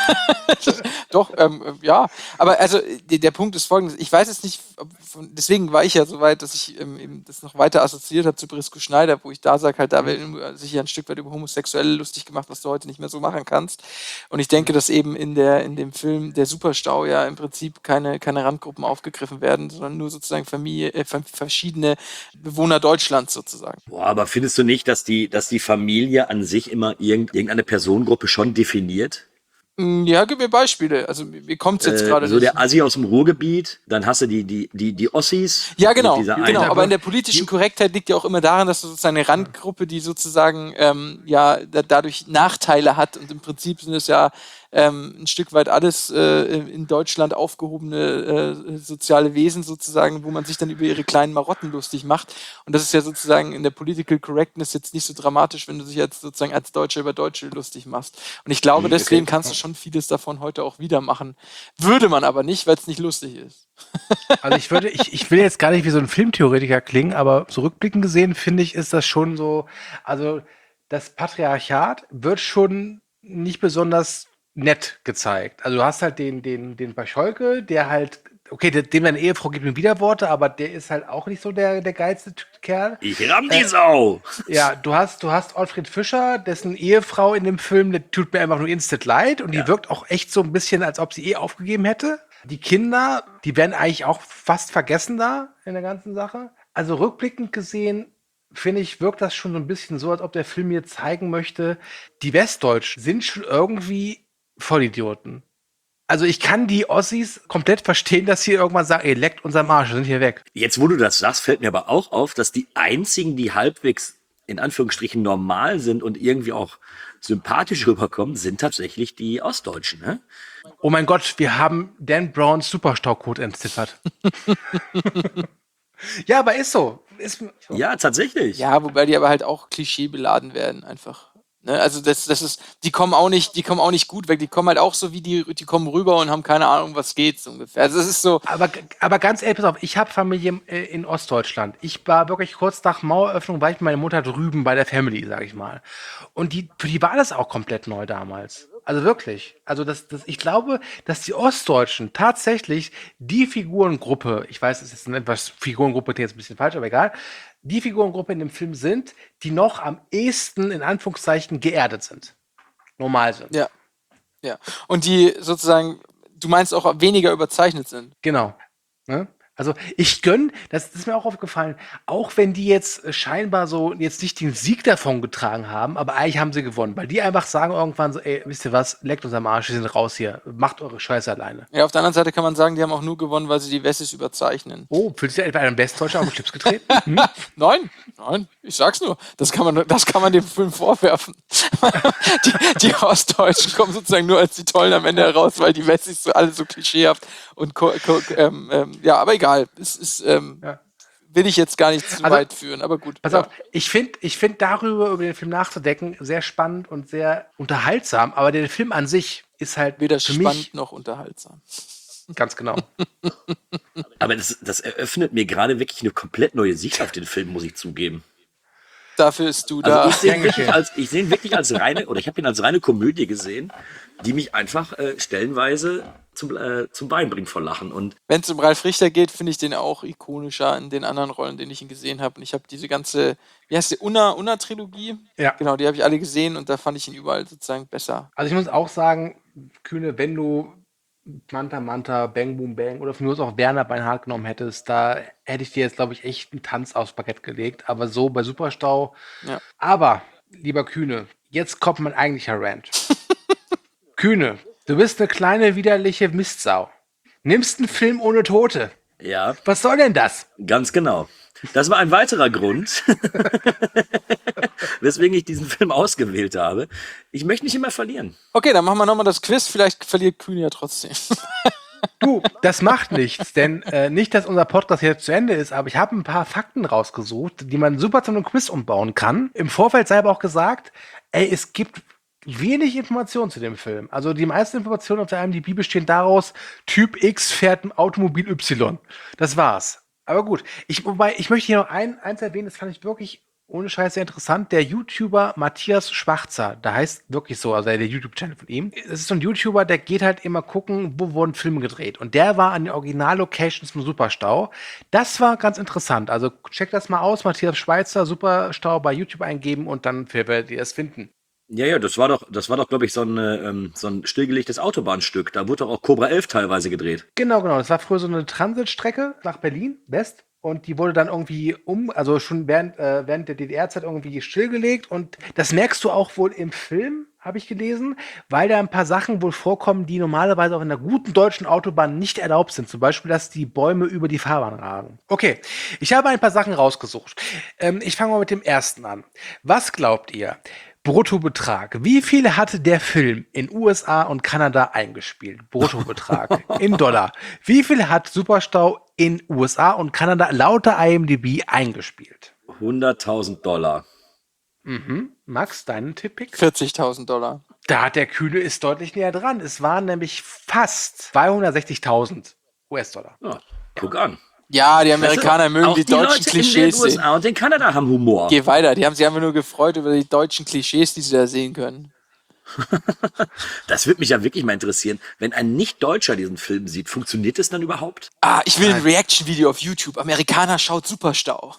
Doch, ähm, ja. Aber also der, der Punkt ist folgendes. Ich weiß jetzt nicht, ob von, deswegen war ich ja so weit, dass ich ähm, eben das noch weiter assoziiert habe zu Briscoe Schneider, wo ich da sage, halt, da wird sich ja ein Stück weit über Homosexuelle lustig gemacht, was du heute nicht mehr so machen kannst. Und ich denke, dass eben in der in dem Film Der Superstau ja im Prinzip keine, keine Randgruppen aufgegriffen werden, sondern nur sozusagen Familie, äh, verschiedene Bewohner Deutschlands sozusagen. Boah, aber findest du nicht, dass die, dass die Familie an sich immer irgend, irgendeine Personengruppe schon definiert? Ja, gib mir Beispiele. Also mir kommt es jetzt Äh, gerade so nicht. der Assi aus dem Ruhrgebiet, dann hast du die, die, die, die Ossis. Ja, genau, mit dieser genau. einen- Aber in der politischen Korrektheit liegt ja auch immer daran, dass du sozusagen eine Randgruppe, die sozusagen ähm, ja da, dadurch Nachteile hat und im Prinzip sind es ja ähm, ein Stück weit alles äh, in Deutschland aufgehobene äh, soziale Wesen sozusagen, wo man sich dann über ihre kleinen Marotten lustig macht. Und das ist ja sozusagen in der Political Correctness jetzt nicht so dramatisch, wenn du dich jetzt sozusagen als Deutscher über Deutsche lustig machst. Und ich glaube, deswegen kannst du schon vieles davon heute auch wieder machen. Würde man aber nicht, weil es nicht lustig ist. Also ich würde, ich, ich will jetzt gar nicht wie so ein Filmtheoretiker klingen, aber zurückblickend gesehen finde ich, ist das schon so, also das Patriarchat wird schon nicht besonders nett gezeigt. Also du hast halt den, den, den Pascholke, der halt, okay, der- dem seine Ehefrau gibt ihm Widerworte, aber der ist halt auch nicht so der, der geilste T- Kerl. Ich ramm die Sau! Ja, du hast, du hast Ottfried Fischer, dessen Ehefrau in dem Film, der tut mir einfach nur instant leid und die wirkt auch echt so ein bisschen, als ob sie eh aufgegeben hätte. Die Kinder, die werden eigentlich auch fast vergessen da in der ganzen Sache. Also rückblickend gesehen, finde ich, wirkt das schon so ein bisschen so, als ob der Film mir zeigen möchte, die Westdeutschen sind schon irgendwie Vollidioten. Also ich kann die Ossis komplett verstehen, dass sie irgendwann sagen, ey, leckt unser Arsch, wir sind hier weg. Jetzt, wo du das sagst, fällt mir aber auch auf, dass die einzigen, die halbwegs in Anführungsstrichen normal sind und irgendwie auch sympathisch rüberkommen, sind tatsächlich die Ostdeutschen. Ne? Oh mein Gott, wir haben Dan Browns Superstaucode entziffert. Ja, aber ist so. Ist so. Ja, tatsächlich. Ja, wobei die aber halt auch klischeebeladen werden, einfach. Ne? Also das, das ist, die kommen auch nicht, die kommen auch nicht gut weg. Die kommen halt auch so wie die, die kommen rüber und haben keine Ahnung, was geht, so ungefähr. Also es ist so. Aber, aber ganz ehrlich, pass auf, ich habe Familie äh, in Ostdeutschland. Ich war wirklich kurz nach Maueröffnung, war ich mit meiner Mutter drüben bei der Family, sag ich mal. Und die, für die war das auch komplett neu damals. Also wirklich. Also das, das, ich glaube, dass die Ostdeutschen tatsächlich die Figurengruppe, ich weiß, es ist eine etwas Figurengruppe, die jetzt ein bisschen falsch, aber egal, die Figurengruppe in dem Film sind, die noch am ehesten in Anführungszeichen geerdet sind. Normal sind. Ja. Ja. Und die sozusagen, du meinst auch weniger überzeichnet sind. Genau. Ne? Also ich gönn, das, das ist mir auch aufgefallen, auch wenn die jetzt äh, scheinbar so jetzt nicht den Sieg davon getragen haben, aber eigentlich haben sie gewonnen, weil die einfach sagen irgendwann so, ey, wisst ihr was, leckt uns am Arsch, wir sind raus hier, macht eure Scheiße alleine. Ja, auf der anderen Seite kann man sagen, die haben auch nur gewonnen, weil sie die Wessis überzeichnen. Oh, fühlst du dich etwa einem Westdeutscher auf den Schlips getreten? Hm? Nein, nein, ich sag's nur. Das kann man, das kann man dem Film vorwerfen. die, die Ostdeutschen kommen sozusagen nur als die Tollen am Ende heraus, weil die Wessis so alle so klischeehaft und ko- ko- ähm, ähm, ja, aber egal. Es ist, ähm, Ja. will ich jetzt gar nicht zu Also, weit führen, aber gut. Pass ja. auf, ich finde ich find darüber, über den Film nachzudenken, sehr spannend und sehr unterhaltsam, aber der Film an sich ist halt Weder für spannend mich noch unterhaltsam. ganz genau. Aber das, das eröffnet mir gerade wirklich eine komplett neue Sicht auf den Film, muss ich zugeben. Dafür ist du da. Also ich sehe ihn Gern wirklich geschehen. als, ich sehe ihn wirklich als reine, oder ich habe ihn als reine Komödie gesehen, die mich einfach äh, stellenweise zum, äh, zum Bein bringt vor Lachen. Und Wenn es um Ralf Richter geht, finde ich den auch ikonischer in den anderen Rollen, denen ich ihn gesehen habe. Und ich habe diese ganze, wie heißt die, Unna, Unna-Trilogie? Ja. Genau, die habe ich alle gesehen und da fand ich ihn überall sozusagen besser. Also ich muss auch sagen, Kühne, wenn du Manta Manta, Bang Boom Bang oder von mir aus auch Werner Beinhardt genommen hättest, da hätte ich dir jetzt, glaube ich, echt einen Tanz aufs Parkett gelegt. Aber so bei Superstau. Ja. Aber, lieber Kühne, jetzt kommt mein eigentlicher Rant. Kühne, du bist eine kleine, widerliche Mistsau. Nimmst einen Film ohne Tote. ja, Was soll denn das? ganz genau. Das war ein weiterer Grund, weswegen ich diesen Film ausgewählt habe. Ich möchte nicht immer verlieren. Okay, dann machen wir nochmal das Quiz. Vielleicht verliert Kühn ja trotzdem. Du, das macht nichts, denn äh, nicht, dass unser Podcast jetzt zu Ende ist, aber ich habe ein paar Fakten rausgesucht, die man super zu einem Quiz umbauen kann. Im Vorfeld sei aber auch gesagt, ey, es gibt wenig Informationen zu dem Film. Also die meisten Informationen auf der IMDb bestehen daraus, Typ X fährt ein Automobil Y. Das war's. Aber gut, ich, wobei, ich möchte hier noch ein, eins erwähnen, das fand ich wirklich ohne Scheiß sehr interessant. Der YouTuber Matthias Schwarzer, da heißt wirklich so, also der YouTube-Channel von ihm. Das ist so ein YouTuber, der geht halt immer gucken, wo wurden Filme gedreht. Und der war an den Original-Locations vom Superstau. Das war ganz interessant. Also checkt das mal aus, Matthias Schwarzer, Superstau bei YouTube eingeben und dann werdet ihr es finden. Ja, ja, das war doch, das war doch, glaube ich, so ein, ähm, so ein stillgelegtes Autobahnstück. Da wurde doch auch Cobra elf teilweise gedreht. Genau, genau. Das war früher so eine Transitstrecke nach Berlin, West. Und die wurde dann irgendwie um, also schon während, äh, während der D D R-Zeit irgendwie stillgelegt. Und das merkst du auch wohl im Film, habe ich gelesen, weil da ein paar Sachen wohl vorkommen, die normalerweise auf einer guten deutschen Autobahn nicht erlaubt sind. Zum Beispiel, dass die Bäume über die Fahrbahn ragen. Okay, ich habe ein paar Sachen rausgesucht. Ähm, ich fange mal mit dem ersten an. Was glaubt ihr? Bruttobetrag. Wie viel hatte der Film in U S A und Kanada eingespielt? Bruttobetrag in Dollar. Wie viel hat Superstau in U S A und Kanada laut der I M D B eingespielt? hunderttausend Dollar. Mhm. Max, deinen Tipp-Pick? vierzigtausend Dollar. Da hat der Kühne ist deutlich näher dran. Es waren nämlich fast zweihundertsechzigtausend U S-Dollar. Ja, guck an. Ja, die Amerikaner Weißt du, mögen auch die deutschen Leute Klischees in den sehen. U S A und in Kanada haben Humor. Geh weiter, die haben sich einfach nur gefreut über die deutschen Klischees, die sie da sehen können. Das würde mich ja wirklich mal interessieren. Wenn ein Nicht-Deutscher diesen Film sieht, funktioniert das dann überhaupt? Ah, ich will ein Reaction-Video auf YouTube. Amerikaner schaut Superstau.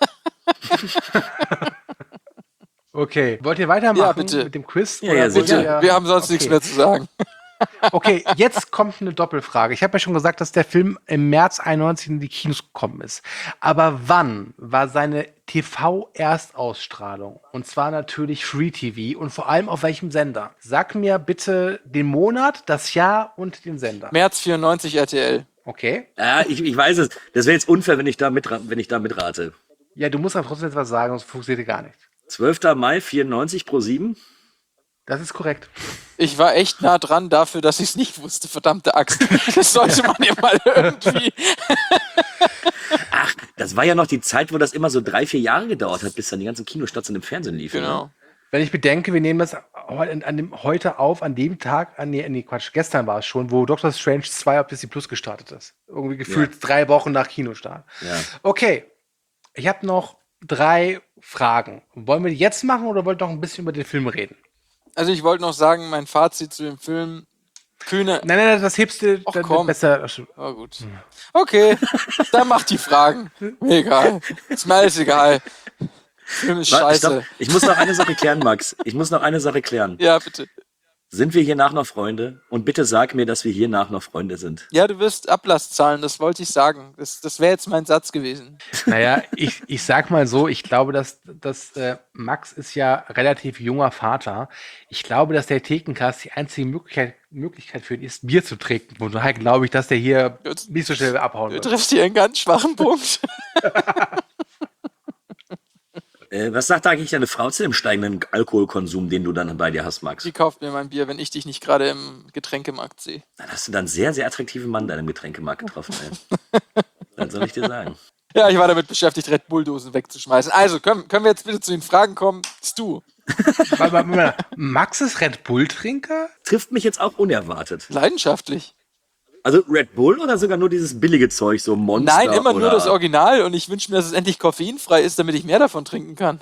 Okay, wollt ihr weitermachen Ja, bitte. mit dem Quiz? Ja, ja, Bitte, wollt ihr- wir haben sonst okay. nichts mehr zu sagen. Okay, jetzt kommt eine Doppelfrage. Ich habe ja schon gesagt, dass der Film im März einundneunzig in die Kinos gekommen ist. Aber wann war seine T V-Erstausstrahlung? Und zwar natürlich Free T V und vor allem auf welchem Sender? Sag mir bitte den Monat, das Jahr und den Sender. März vierundneunzig R T L. Okay. Ja, ich, ich weiß es. Das wäre jetzt unfair, wenn ich da, mit, wenn ich da mitrate. Ja, du musst aber trotzdem etwas sagen, sonst funktioniert gar nichts. zwölfter Mai vierundneunzig pro sieben. Das ist korrekt. Ich war echt nah dran dafür, dass ich es nicht wusste, verdammte Axt. Das sollte man ja mal irgendwie. Ach, das war ja noch die Zeit, wo das immer so drei, vier Jahre gedauert hat, bis dann die ganzen Kinostarts im Fernsehen liefen. Genau. Ne? Wenn ich bedenke, wir nehmen das heu- an dem, heute auf, an dem Tag, an nee, nee, Quatsch, gestern war es schon, wo Doctor Strange zwei auf Disney Plus gestartet ist. Irgendwie gefühlt Ja. drei Wochen nach Kinostart. Ja. Okay, ich habe noch drei Fragen. Wollen wir die jetzt machen oder wollt ihr noch ein bisschen über den Film reden? Also ich wollte noch sagen, mein Fazit zu dem Film, Kühne. Nein, nein, das hebst du Ach, dann komm. besser. Oh gut. Okay, dann mach die Fragen. Mir egal. Ist mir alles egal. Film ist Warte, scheiße. stopp. Ich muss noch eine Sache klären, Max. Ich muss noch eine Sache klären. Ja, bitte. Sind wir hiernach noch Freunde? Und bitte sag mir, dass wir hiernach noch Freunde sind. Ja, du wirst Ablass zahlen, das wollte ich sagen. Das, das wäre jetzt mein Satz gewesen. Naja, ich, ich sag mal so, ich glaube, dass, dass äh, Max ist ja relativ junger Vater. Ich glaube, dass der Thekencast die einzige Möglichkeit, Möglichkeit für ihn ist, Bier zu trinken. Von daher glaube ich, dass der hier nicht so schnell abhauen Du wird. triffst hier einen ganz schwachen Punkt. Äh, was sagt eigentlich deine Frau zu dem steigenden Alkoholkonsum, den du dann bei dir hast, Max? Die kauft mir mein Bier, wenn ich dich nicht gerade im Getränkemarkt sehe. Dann hast du dann einen sehr, sehr attraktiven Mann deinem Getränkemarkt getroffen. Ey. Dann soll ich dir sagen. Ja, ich war damit beschäftigt, Red Bull-Dosen wegzuschmeißen. Also, können, können wir jetzt bitte zu den Fragen kommen? Stu. Warte mal, warte mal. Max ist Red Bull-Trinker? Trifft mich jetzt auch unerwartet. Leidenschaftlich. Also Red Bull oder sogar nur dieses billige Zeug, so Monster? Nein, immer nur oder? das Original und ich wünsche mir, dass es endlich koffeinfrei ist, damit ich mehr davon trinken kann.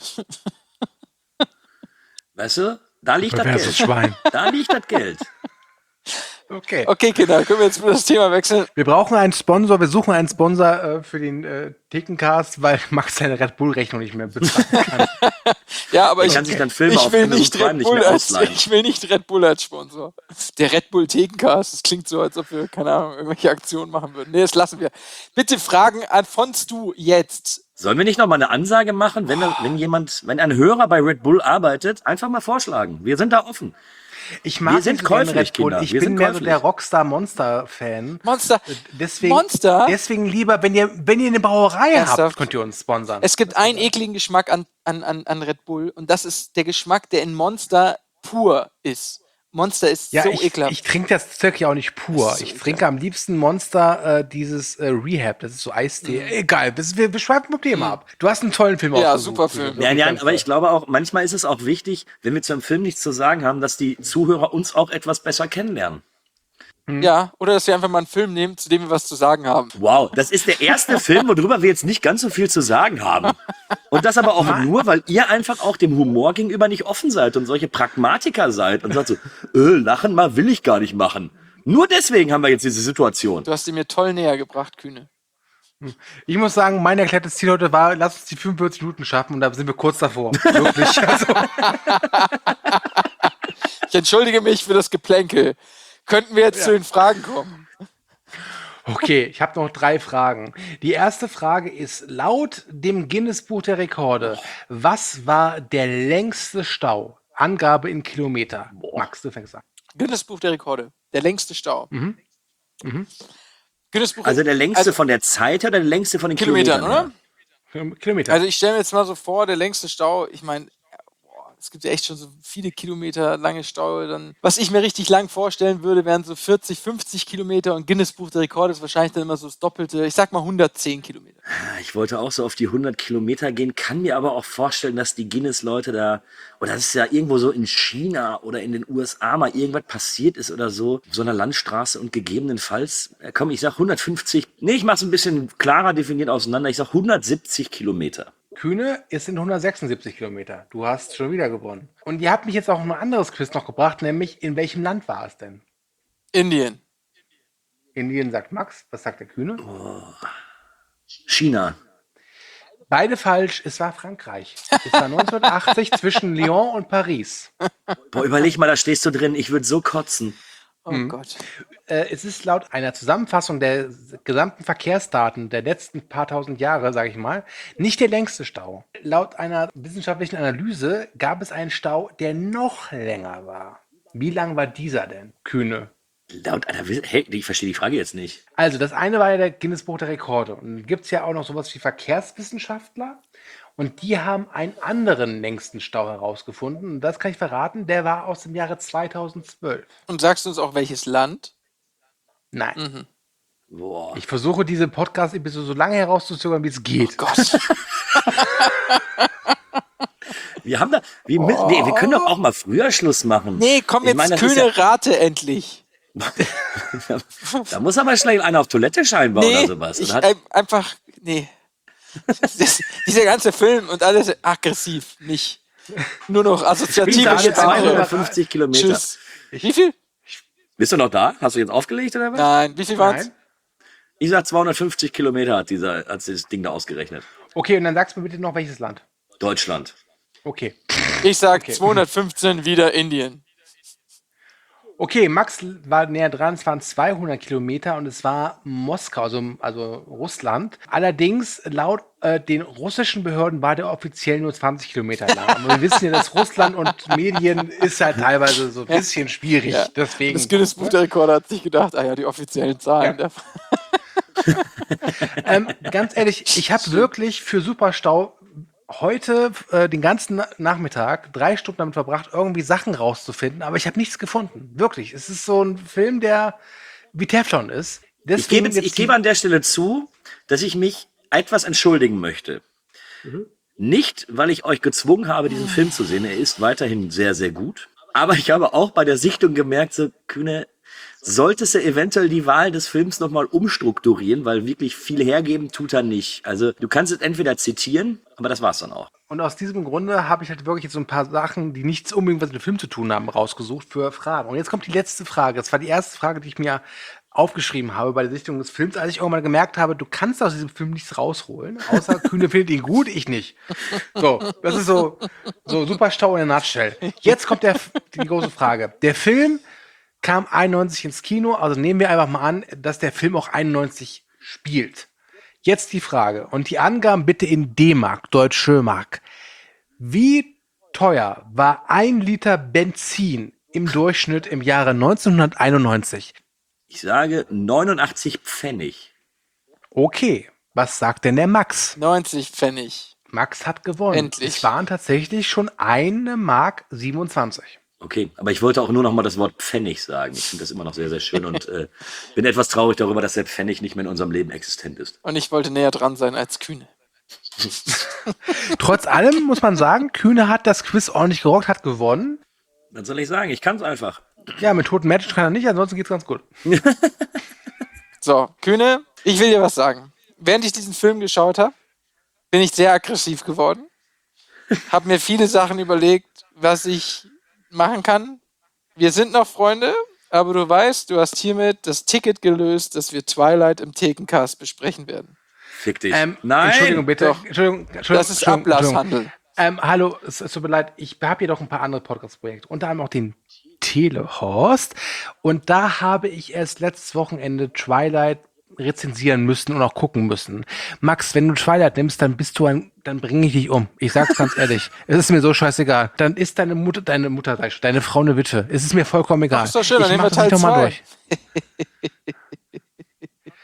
Weißt du, da liegt das Wer ist Geld. das Schwein? Da liegt das Geld. Okay. Okay, Kinder, können wir jetzt wieder das Thema wechseln? Wir brauchen einen Sponsor, wir suchen einen Sponsor äh, für den äh, Thekencast, weil Max seine Red Bull-Rechnung nicht mehr bezahlen kann. Ja, aber Man ich, kann sich dann Filme ich auf will Amazon nicht Prime Red nicht Bull mehr als, ausleihen. ich will nicht Red Bull als Sponsor. Der Red Bull Thekencast, das klingt so, als ob wir, keine Ahnung, irgendwelche Aktionen machen würden. Nee, das lassen wir. Bitte Fragen an von Stu jetzt. Sollen wir nicht noch mal eine Ansage machen, wenn, wenn jemand, wenn ein Hörer bei Red Bull arbeitet, einfach mal vorschlagen. Wir sind da offen. Ich mag Wir sind nicht so gerne käuflich, Red Bull. Kinder. Ich Wir bin sind mehr so käuflich. der Rockstar-Monster-Fan. Monster. Deswegen, Monster? Deswegen lieber, wenn ihr, wenn ihr eine Brauerei Ernsthaft? habt, könnt ihr uns sponsern. Es gibt einen ekligen Geschmack an, an, an, an Red Bull und das ist der Geschmack, der in Monster pur ist. Monster ist Ja, so ich, ekelhaft. ich trinke das Zeug ja auch nicht pur. Das ist so Ich ekelhaft. trinke am liebsten Monster äh, dieses äh, Rehab. Das ist so Eistee. Mhm. Egal, das, wir, wir schweifen vom Thema ab. Du hast einen tollen Film Ja, ausgesucht. super Film. Wirklich Ja, ja, ganz aber toll. ich glaube auch, manchmal ist es auch wichtig, wenn wir zu einem Film nichts zu sagen haben, dass die Zuhörer uns auch etwas besser kennenlernen. Ja, oder dass wir einfach mal einen Film nehmen, zu dem wir was zu sagen haben. Wow, das ist der erste Film, worüber wir jetzt nicht ganz so viel zu sagen haben. Und das aber auch nur, weil ihr einfach auch dem Humor gegenüber nicht offen seid und solche Pragmatiker seid und sagt so, äh, lachen mal will ich gar nicht machen. Nur deswegen haben wir jetzt diese Situation. Du hast ihn mir toll näher gebracht, Kühne. Ich muss sagen, mein erklärtes Ziel heute war, lass uns die fünfundvierzig Minuten schaffen und da sind wir kurz davor. Wirklich. Also, Ich entschuldige mich für das Geplänkel. Könnten wir jetzt Ja. zu den Fragen kommen? okay, ich habe noch drei Fragen. Die erste Frage ist, laut dem Guinness-Buch der Rekorde, was war der längste Stau? Angabe in Kilometer. Max, du fängst an. Guinness Buch der Rekorde. Der längste Stau. Mhm. Mhm. Guinness Buch Also der längste also von der Zeit her oder der längste von den Kilometern, Kilometern? oder? Kilometer. Also ich stelle mir jetzt mal so vor, der längste Stau, ich meine, es gibt ja echt schon so viele Kilometer lange Stau. Dann, was ich mir richtig lang vorstellen würde, wären so vierzig, fünfzig Kilometer und Guinness Buch der Rekorde ist wahrscheinlich dann immer so das Doppelte. Ich sag mal hundertzehn Kilometer. Ich wollte auch so auf die hundert Kilometer gehen, kann mir aber auch vorstellen, dass die Guinness-Leute da, oder dass es ja irgendwo so in China oder in den U S A mal irgendwas passiert ist oder so, so einer Landstraße und gegebenenfalls, äh, komm, ich sag hundertfünfzig, nee, ich mach's ein bisschen klarer definiert auseinander, ich sag hundertsiebzig Kilometer. Kühne, es sind hundertsechsundsiebzig Kilometer. Du hast schon wieder gewonnen. Und ihr habt mich jetzt auch ein anderes Quiz noch gebracht, nämlich in welchem Land war es denn? Indien. Indien sagt Max, was sagt der Kühne? Oh. China. Beide falsch, es war Frankreich. Es war neunzehnhundertachtzig zwischen Lyon und Paris. Boah, überleg mal, da stehst du drin, ich würde so kotzen. Oh mhm. Gott. Äh, es ist laut einer Zusammenfassung der gesamten Verkehrsdaten der letzten paar tausend Jahre, sage ich mal, nicht der längste Stau. Laut einer wissenschaftlichen Analyse gab es einen Stau, der noch länger war. Wie lang war dieser denn, Kühne? Laut einer Wiss- hey, ich verstehe die Frage jetzt nicht. Also das eine war ja der Guinness Buch der Rekorde. Und dann gibt es ja auch noch sowas wie Verkehrswissenschaftler. Und die haben einen anderen längsten Stau herausgefunden. Und das kann ich verraten, der war aus dem Jahre zweitausendzwölf. Und sagst du uns auch, welches Land? Nein. Mhm. Boah. Ich versuche diese Podcast-Episode so lange herauszuzögern, wie es geht. Oh Gott. Wir haben da, wir, müssen, nee, wir können doch auch mal früher Schluss machen. Nee, komm Ich jetzt, meine, das ist Kühne, ja- rate endlich. Da muss aber schnell einer auf Toilette scheinbar Nee, oder sowas. ich, Oder hat, äh, einfach, nee. Das, dieser ganze Film und alles aggressiv, nicht. Nur noch assoziative Ich bin Sprache. zweihundertfünfzig Kilometer. Tschüss. Wie viel? Bist du noch da? Hast du jetzt aufgelegt oder was? Nein, wie viel waren's? Nein. Ich sag zweihundertfünfzig Kilometer hat dieser, hat das Ding da ausgerechnet. Okay, und dann sagst du mir bitte noch, welches Land. Deutschland. Okay. Ich sag Okay. zweihundertfünfzehn wieder Indien. Okay, Max war näher dran, es waren zweihundert Kilometer und es war Moskau, also, also Russland. Allerdings, laut äh, den russischen Behörden war der offiziell nur zwanzig Kilometer lang. Aber wir wissen ja, dass Russland und Medien ist halt teilweise so ein bisschen schwierig. Ja. Deswegen. Das Guinness Buch der Rekorde hat sich gedacht, ah ja, die offiziellen Zahlen. Ja. ähm, ganz ehrlich, ich habe wirklich für Superstau heute äh, den ganzen Na- Nachmittag drei Stunden damit verbracht, irgendwie Sachen rauszufinden, aber ich habe nichts gefunden. Wirklich. Es ist so ein Film, der wie Teflon ist. Ich gebe, Deswegen jetzt, jetzt ich die- gebe an der Stelle zu, dass ich mich etwas entschuldigen möchte. Nicht, weil ich euch gezwungen habe, diesen Film zu sehen. Er ist weiterhin sehr, sehr gut. Aber ich habe auch bei der Sichtung gemerkt, so, Kühne, solltest du eventuell die Wahl des Films nochmal umstrukturieren, weil wirklich viel hergeben tut er nicht. Also du kannst es entweder zitieren, aber das war's dann auch. Und aus diesem Grunde habe ich halt wirklich jetzt so ein paar Sachen, die nichts unbedingt was mit dem Film zu tun haben, rausgesucht für Fragen. Und jetzt kommt die letzte Frage. Das war die erste Frage, die ich mir aufgeschrieben habe bei der Sichtung des Films, als ich irgendwann gemerkt habe, du kannst aus diesem Film nichts rausholen, außer Kühne findet ihn gut, ich nicht. So, das ist so, so Superstau in der Nutshell. Jetzt kommt der, die große Frage. Der Film kam einundneunzig ins Kino, also nehmen wir einfach mal an, dass der Film auch einundneunzig spielt. Jetzt die Frage, und die Angaben bitte in D-Mark, Deutsche Mark. Wie teuer war ein Liter Benzin im Durchschnitt im Jahre neunzehnhunderteinundneunzig? Ich sage neunundachtzig Pfennig. Okay, was sagt denn der Max? neunzig Pfennig. Max hat gewonnen. Endlich. Es waren tatsächlich schon eine Mark siebenundzwanzig. Okay, aber ich wollte auch nur noch mal das Wort Pfennig sagen. Ich finde das immer noch sehr, sehr schön und äh, bin etwas traurig darüber, dass der Pfennig nicht mehr in unserem Leben existent ist. Und ich wollte näher dran sein als Kühne. Trotz allem muss man sagen, Kühne hat das Quiz ordentlich gerockt, hat gewonnen. Was soll ich sagen? Ich kann es einfach. Ja, mit toten Match kann er nicht, ansonsten geht's ganz gut. So, Kühne, ich will dir was sagen. Während ich diesen Film geschaut habe, bin ich sehr aggressiv geworden. Hab mir viele Sachen überlegt, was ich machen kann. Wir sind noch Freunde, aber du weißt, du hast hiermit das Ticket gelöst, dass wir Twilight im Thekencast besprechen werden. Fick dich. Ähm, Nein! Entschuldigung, bitte. Doch. Entschuldigung, Entschuldigung, Das ist Entschuldigung, Ablasshandel. Ähm, hallo, es, es tut mir leid, ich habe hier noch ein paar andere Podcast-Projekte, unter anderem auch den Telehorst. Und da habe ich erst letztes Wochenende Twilight rezensieren müssen und auch gucken müssen. Max, wenn du Twilight nimmst, dann bist du ein, dann bringe ich dich um. Ich sag's ganz ehrlich. Es ist mir so scheißegal. Dann ist deine Mutter, deine Mutter, sag ich schon, deine Frau eine Witwe. Es ist mir vollkommen egal. Ach, ist doch schön, dann ich nehmen mach wir Teil das nicht noch mal zwei. durch.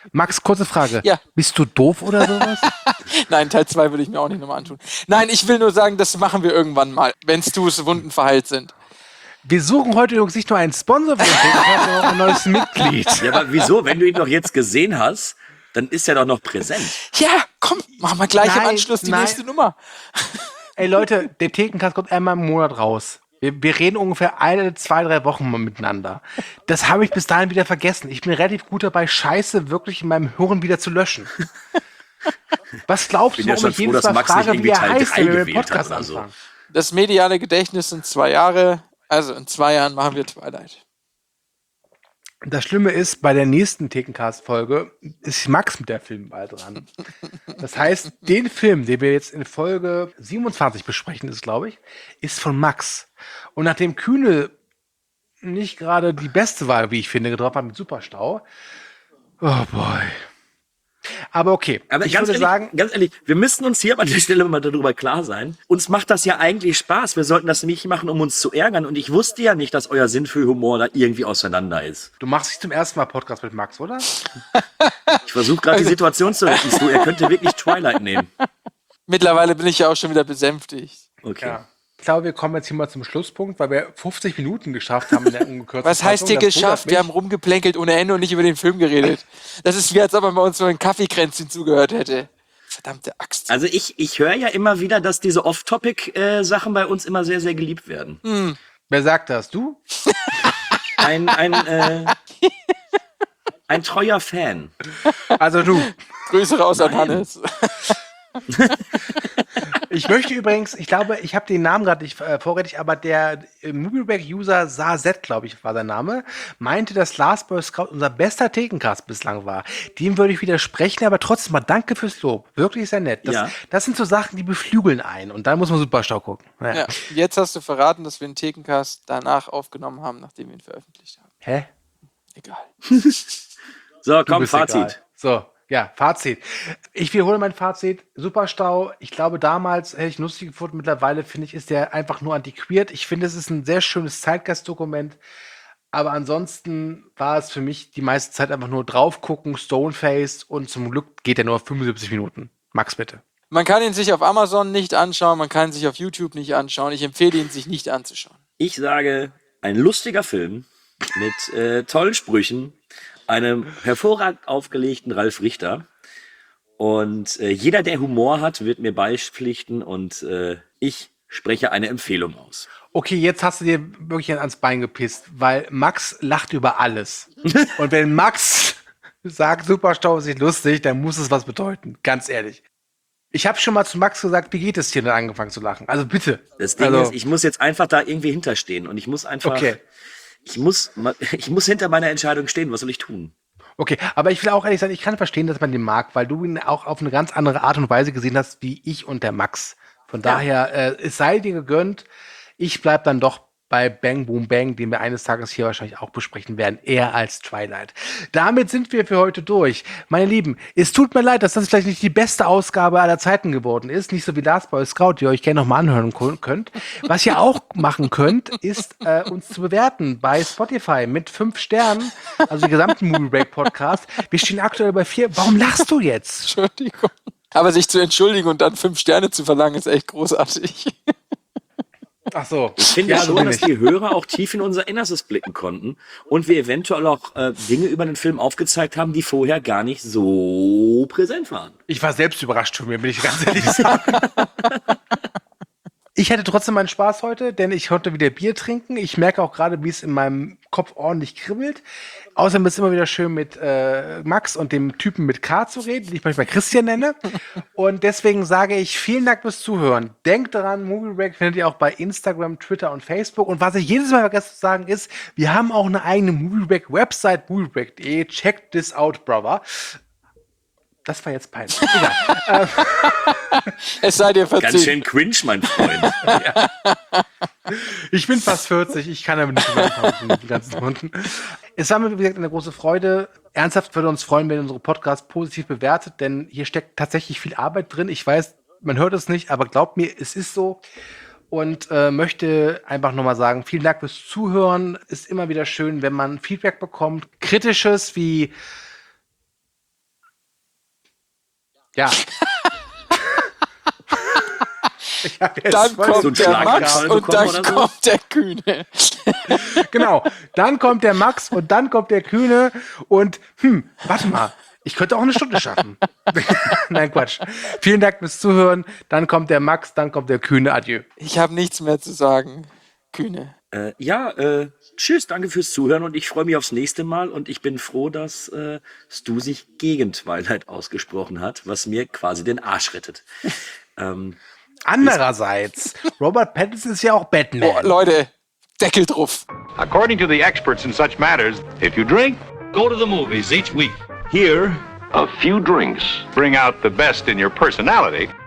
Max, kurze Frage. Ja. Bist du doof oder sowas? Nein, Teil zwei würde ich mir auch nicht nochmal antun. Nein, ich will nur sagen, das machen wir irgendwann mal, wenn Stu's Wunden verheilt sind. Wir suchen heute übrigens nicht nur einen Sponsor für den Podcast, sondern auch ein neues Mitglied. Ja, aber wieso? Wenn du ihn doch jetzt gesehen hast, dann ist er doch noch präsent. Ja, komm, machen wir gleich Nein, im Anschluss die nein. nächste Nummer. Ey Leute, der Thekencast kommt einmal im Monat raus. Wir, wir reden ungefähr eine, zwei, drei Wochen mal miteinander. Das habe ich bis dahin wieder vergessen. Ich bin relativ gut dabei, Scheiße wirklich in meinem Hirn wieder zu löschen. Was glaubst Bin du, ja warum schon ich froh, jedes dass Mal Max nicht frage, wie irgendwie er Teil heißt, drei wenn wir mit dem gewählt hat Podcast oder so. anfangen? Das mediale Gedächtnis sind zwei Jahre, also in zwei Jahren machen wir Twilight. Das Schlimme ist, bei der nächsten Thekencast-Folge ist Max mit der Filmwahl dran. Das heißt, den Film, den wir jetzt in Folge siebenundzwanzig besprechen, ist, glaube ich, ist von Max. Und nachdem Kühne nicht gerade die beste Wahl, wie ich finde, getroffen hat mit Superstau, oh boy. Aber okay, Aber ich ganz würde ehrlich, sagen, ganz ehrlich, wir müssten uns hier an der Stelle mal darüber klar sein. Uns macht das ja eigentlich Spaß. Wir sollten das nicht machen, um uns zu ärgern. Und ich wusste ja nicht, dass euer Sinn für Humor da irgendwie auseinander ist. du machst dich zum ersten Mal Podcast mit Max, oder? Ich versuche gerade die Situation zu retten. So, er könnte wirklich Twilight nehmen. Mittlerweile bin ich ja auch schon wieder besänftigt. Okay. Ja. Ich glaube, wir kommen jetzt hier mal zum Schlusspunkt, weil wir fünfzig Minuten geschafft haben in der ungekürzten Was heißt hier Fassung. Das wundert geschafft? Wir mich. haben rumgeplänkelt ohne Ende und nicht über den Film geredet. Das ist wie, als ob er bei uns so ein Kaffeekränzchen zugehört hätte. Verdammte Axt. Also ich, ich höre ja immer wieder, dass diese Off-Topic-Sachen bei uns immer sehr, sehr geliebt werden. Hm. Wer sagt das? Du? Ein, ein, äh, ein treuer Fan. Also du. Grüße raus an Nein. Hannes. Ich möchte übrigens, ich glaube, ich habe den Namen gerade nicht äh, vorrätig, aber der äh, Movieback-User Sazet, glaube ich, war der Name, meinte, dass Last Boy Scout unser bester Thekencast bislang war. Dem würde ich widersprechen, aber trotzdem mal danke fürs Lob. Wirklich sehr nett. Das, Ja. das sind so Sachen, die beflügeln einen. Und dann muss man Superstau gucken. Naja. Ja, jetzt hast du verraten, dass wir einen Thekencast danach aufgenommen haben, nachdem wir ihn veröffentlicht haben. Hä? Egal. So, Du komm, bist Fazit. egal. So, ja, Fazit. Ich wiederhole mein Fazit. Superstau. Ich glaube, damals hätte ich ihn lustig gefunden. Mittlerweile finde ich, ist der einfach nur antiquiert. Ich finde, es ist ein sehr schönes Zeitgeistdokument. Aber ansonsten war es für mich die meiste Zeit einfach nur drauf gucken, Stoneface, und zum Glück geht er nur fünfundsiebzig Minuten. Max, bitte. Man kann ihn sich auf Amazon nicht anschauen, man kann ihn sich auf YouTube nicht anschauen. Ich empfehle ihn, sich nicht anzuschauen. Ich sage, ein lustiger Film mit äh, tollen Sprüchen, einem hervorragend aufgelegten Ralf Richter. Und äh, jeder, der Humor hat, wird mir beipflichten und äh, ich spreche eine Empfehlung aus. Okay, jetzt hast du dir wirklich ans Bein gepisst, weil Max lacht über alles. Und wenn Max sagt, Superstau ist nicht lustig, dann muss es was bedeuten. Ganz ehrlich. Ich habe schon mal zu Max gesagt, wie geht es dir, dann angefangen zu lachen? Also bitte. Das Ding also, ist, ich muss jetzt einfach da irgendwie hinterstehen und ich muss einfach, Okay. ich muss, ich muss hinter meiner Entscheidung stehen. Was soll ich tun? Okay, aber ich will auch ehrlich sagen, ich kann verstehen, dass man den mag, weil du ihn auch auf eine ganz andere Art und Weise gesehen hast, wie ich und der Max. Von Ja. daher, äh, es sei dir gegönnt. Ich bleib dann doch bei Bang Boom Bang, den wir eines Tages hier wahrscheinlich auch besprechen werden, eher als Twilight. Damit sind wir für heute durch. Meine Lieben, es tut mir leid, dass das vielleicht nicht die beste Ausgabe aller Zeiten geworden ist. Nicht so wie Last Boy Scout, die ihr euch gerne nochmal anhören ko- könnt. Was ihr auch machen könnt, ist äh, uns zu bewerten bei Spotify mit fünf Sternen, also den gesamten Movie Break Podcast. Wir stehen aktuell bei vier. Warum lachst du jetzt? Entschuldigung. Aber sich zu entschuldigen und dann fünf Sterne zu verlangen, ist echt großartig. Ach so. Ich finde Ja, so schon, bin dass ich. die Hörer auch tief in unser Innerstes blicken konnten und wir eventuell auch äh, Dinge über den Film aufgezeigt haben, die vorher gar nicht so präsent waren. Ich war selbst überrascht von mir, will ich ganz ehrlich sagen. Ich hatte trotzdem meinen Spaß heute, denn ich konnte wieder Bier trinken. Ich merke auch gerade, wie es in meinem Kopf ordentlich kribbelt. Außerdem ist es immer wieder schön, mit äh, Max und dem Typen mit K zu reden, den ich manchmal Christian nenne. Und deswegen sage ich vielen Dank fürs Zuhören. Denkt daran, Movie Break findet ihr auch bei Instagram, Twitter und Facebook. Und was ich jedes Mal vergesse zu sagen ist, wir haben auch eine eigene Movie Break Website, moviebreak punkt de. Check this out, brother. Das war jetzt peinlich. Egal. Es sei dir Ganz verziehen. schön cringe, mein Freund. Ich bin fast vierzig, ich kann aber nicht mehr anfangen mit den ganzen Hunden. Es war mir, wie gesagt, eine große Freude. Ernsthaft würde uns freuen, wenn ihr unsere Podcasts positiv bewertet, denn hier steckt tatsächlich viel Arbeit drin. Ich weiß, man hört es nicht, aber glaubt mir, es ist so. Und äh, möchte einfach nochmal sagen, vielen Dank fürs Zuhören. Ist immer wieder schön, wenn man Feedback bekommt. Kritisches wie Ja. Ja, wer Dann ist voll kommt so ein der Schlaganfall Max und bekommen dann oder so? kommt der Kühne. Genau. Dann kommt der Max und dann kommt der Kühne und, hm, warte mal. Ich könnte auch eine Stunde schaffen. Nein, Quatsch. Vielen Dank fürs Zuhören. Dann kommt der Max, dann kommt der Kühne. Adieu. Ich habe nichts mehr zu sagen. Kühne. Äh, ja, äh, tschüss, danke fürs Zuhören und ich freue mich aufs nächste Mal und ich bin froh, dass äh, Stu sich gegen Twilight ausgesprochen hat, was mir quasi den Arsch rettet. ähm, Andererseits, Robert Pattinson ist ja auch Batman. Oh, Leute, Deckel drauf. According to the experts in such matters, if you drink, Go to the movies each week. Here, a few drinks bring out the best in your personality.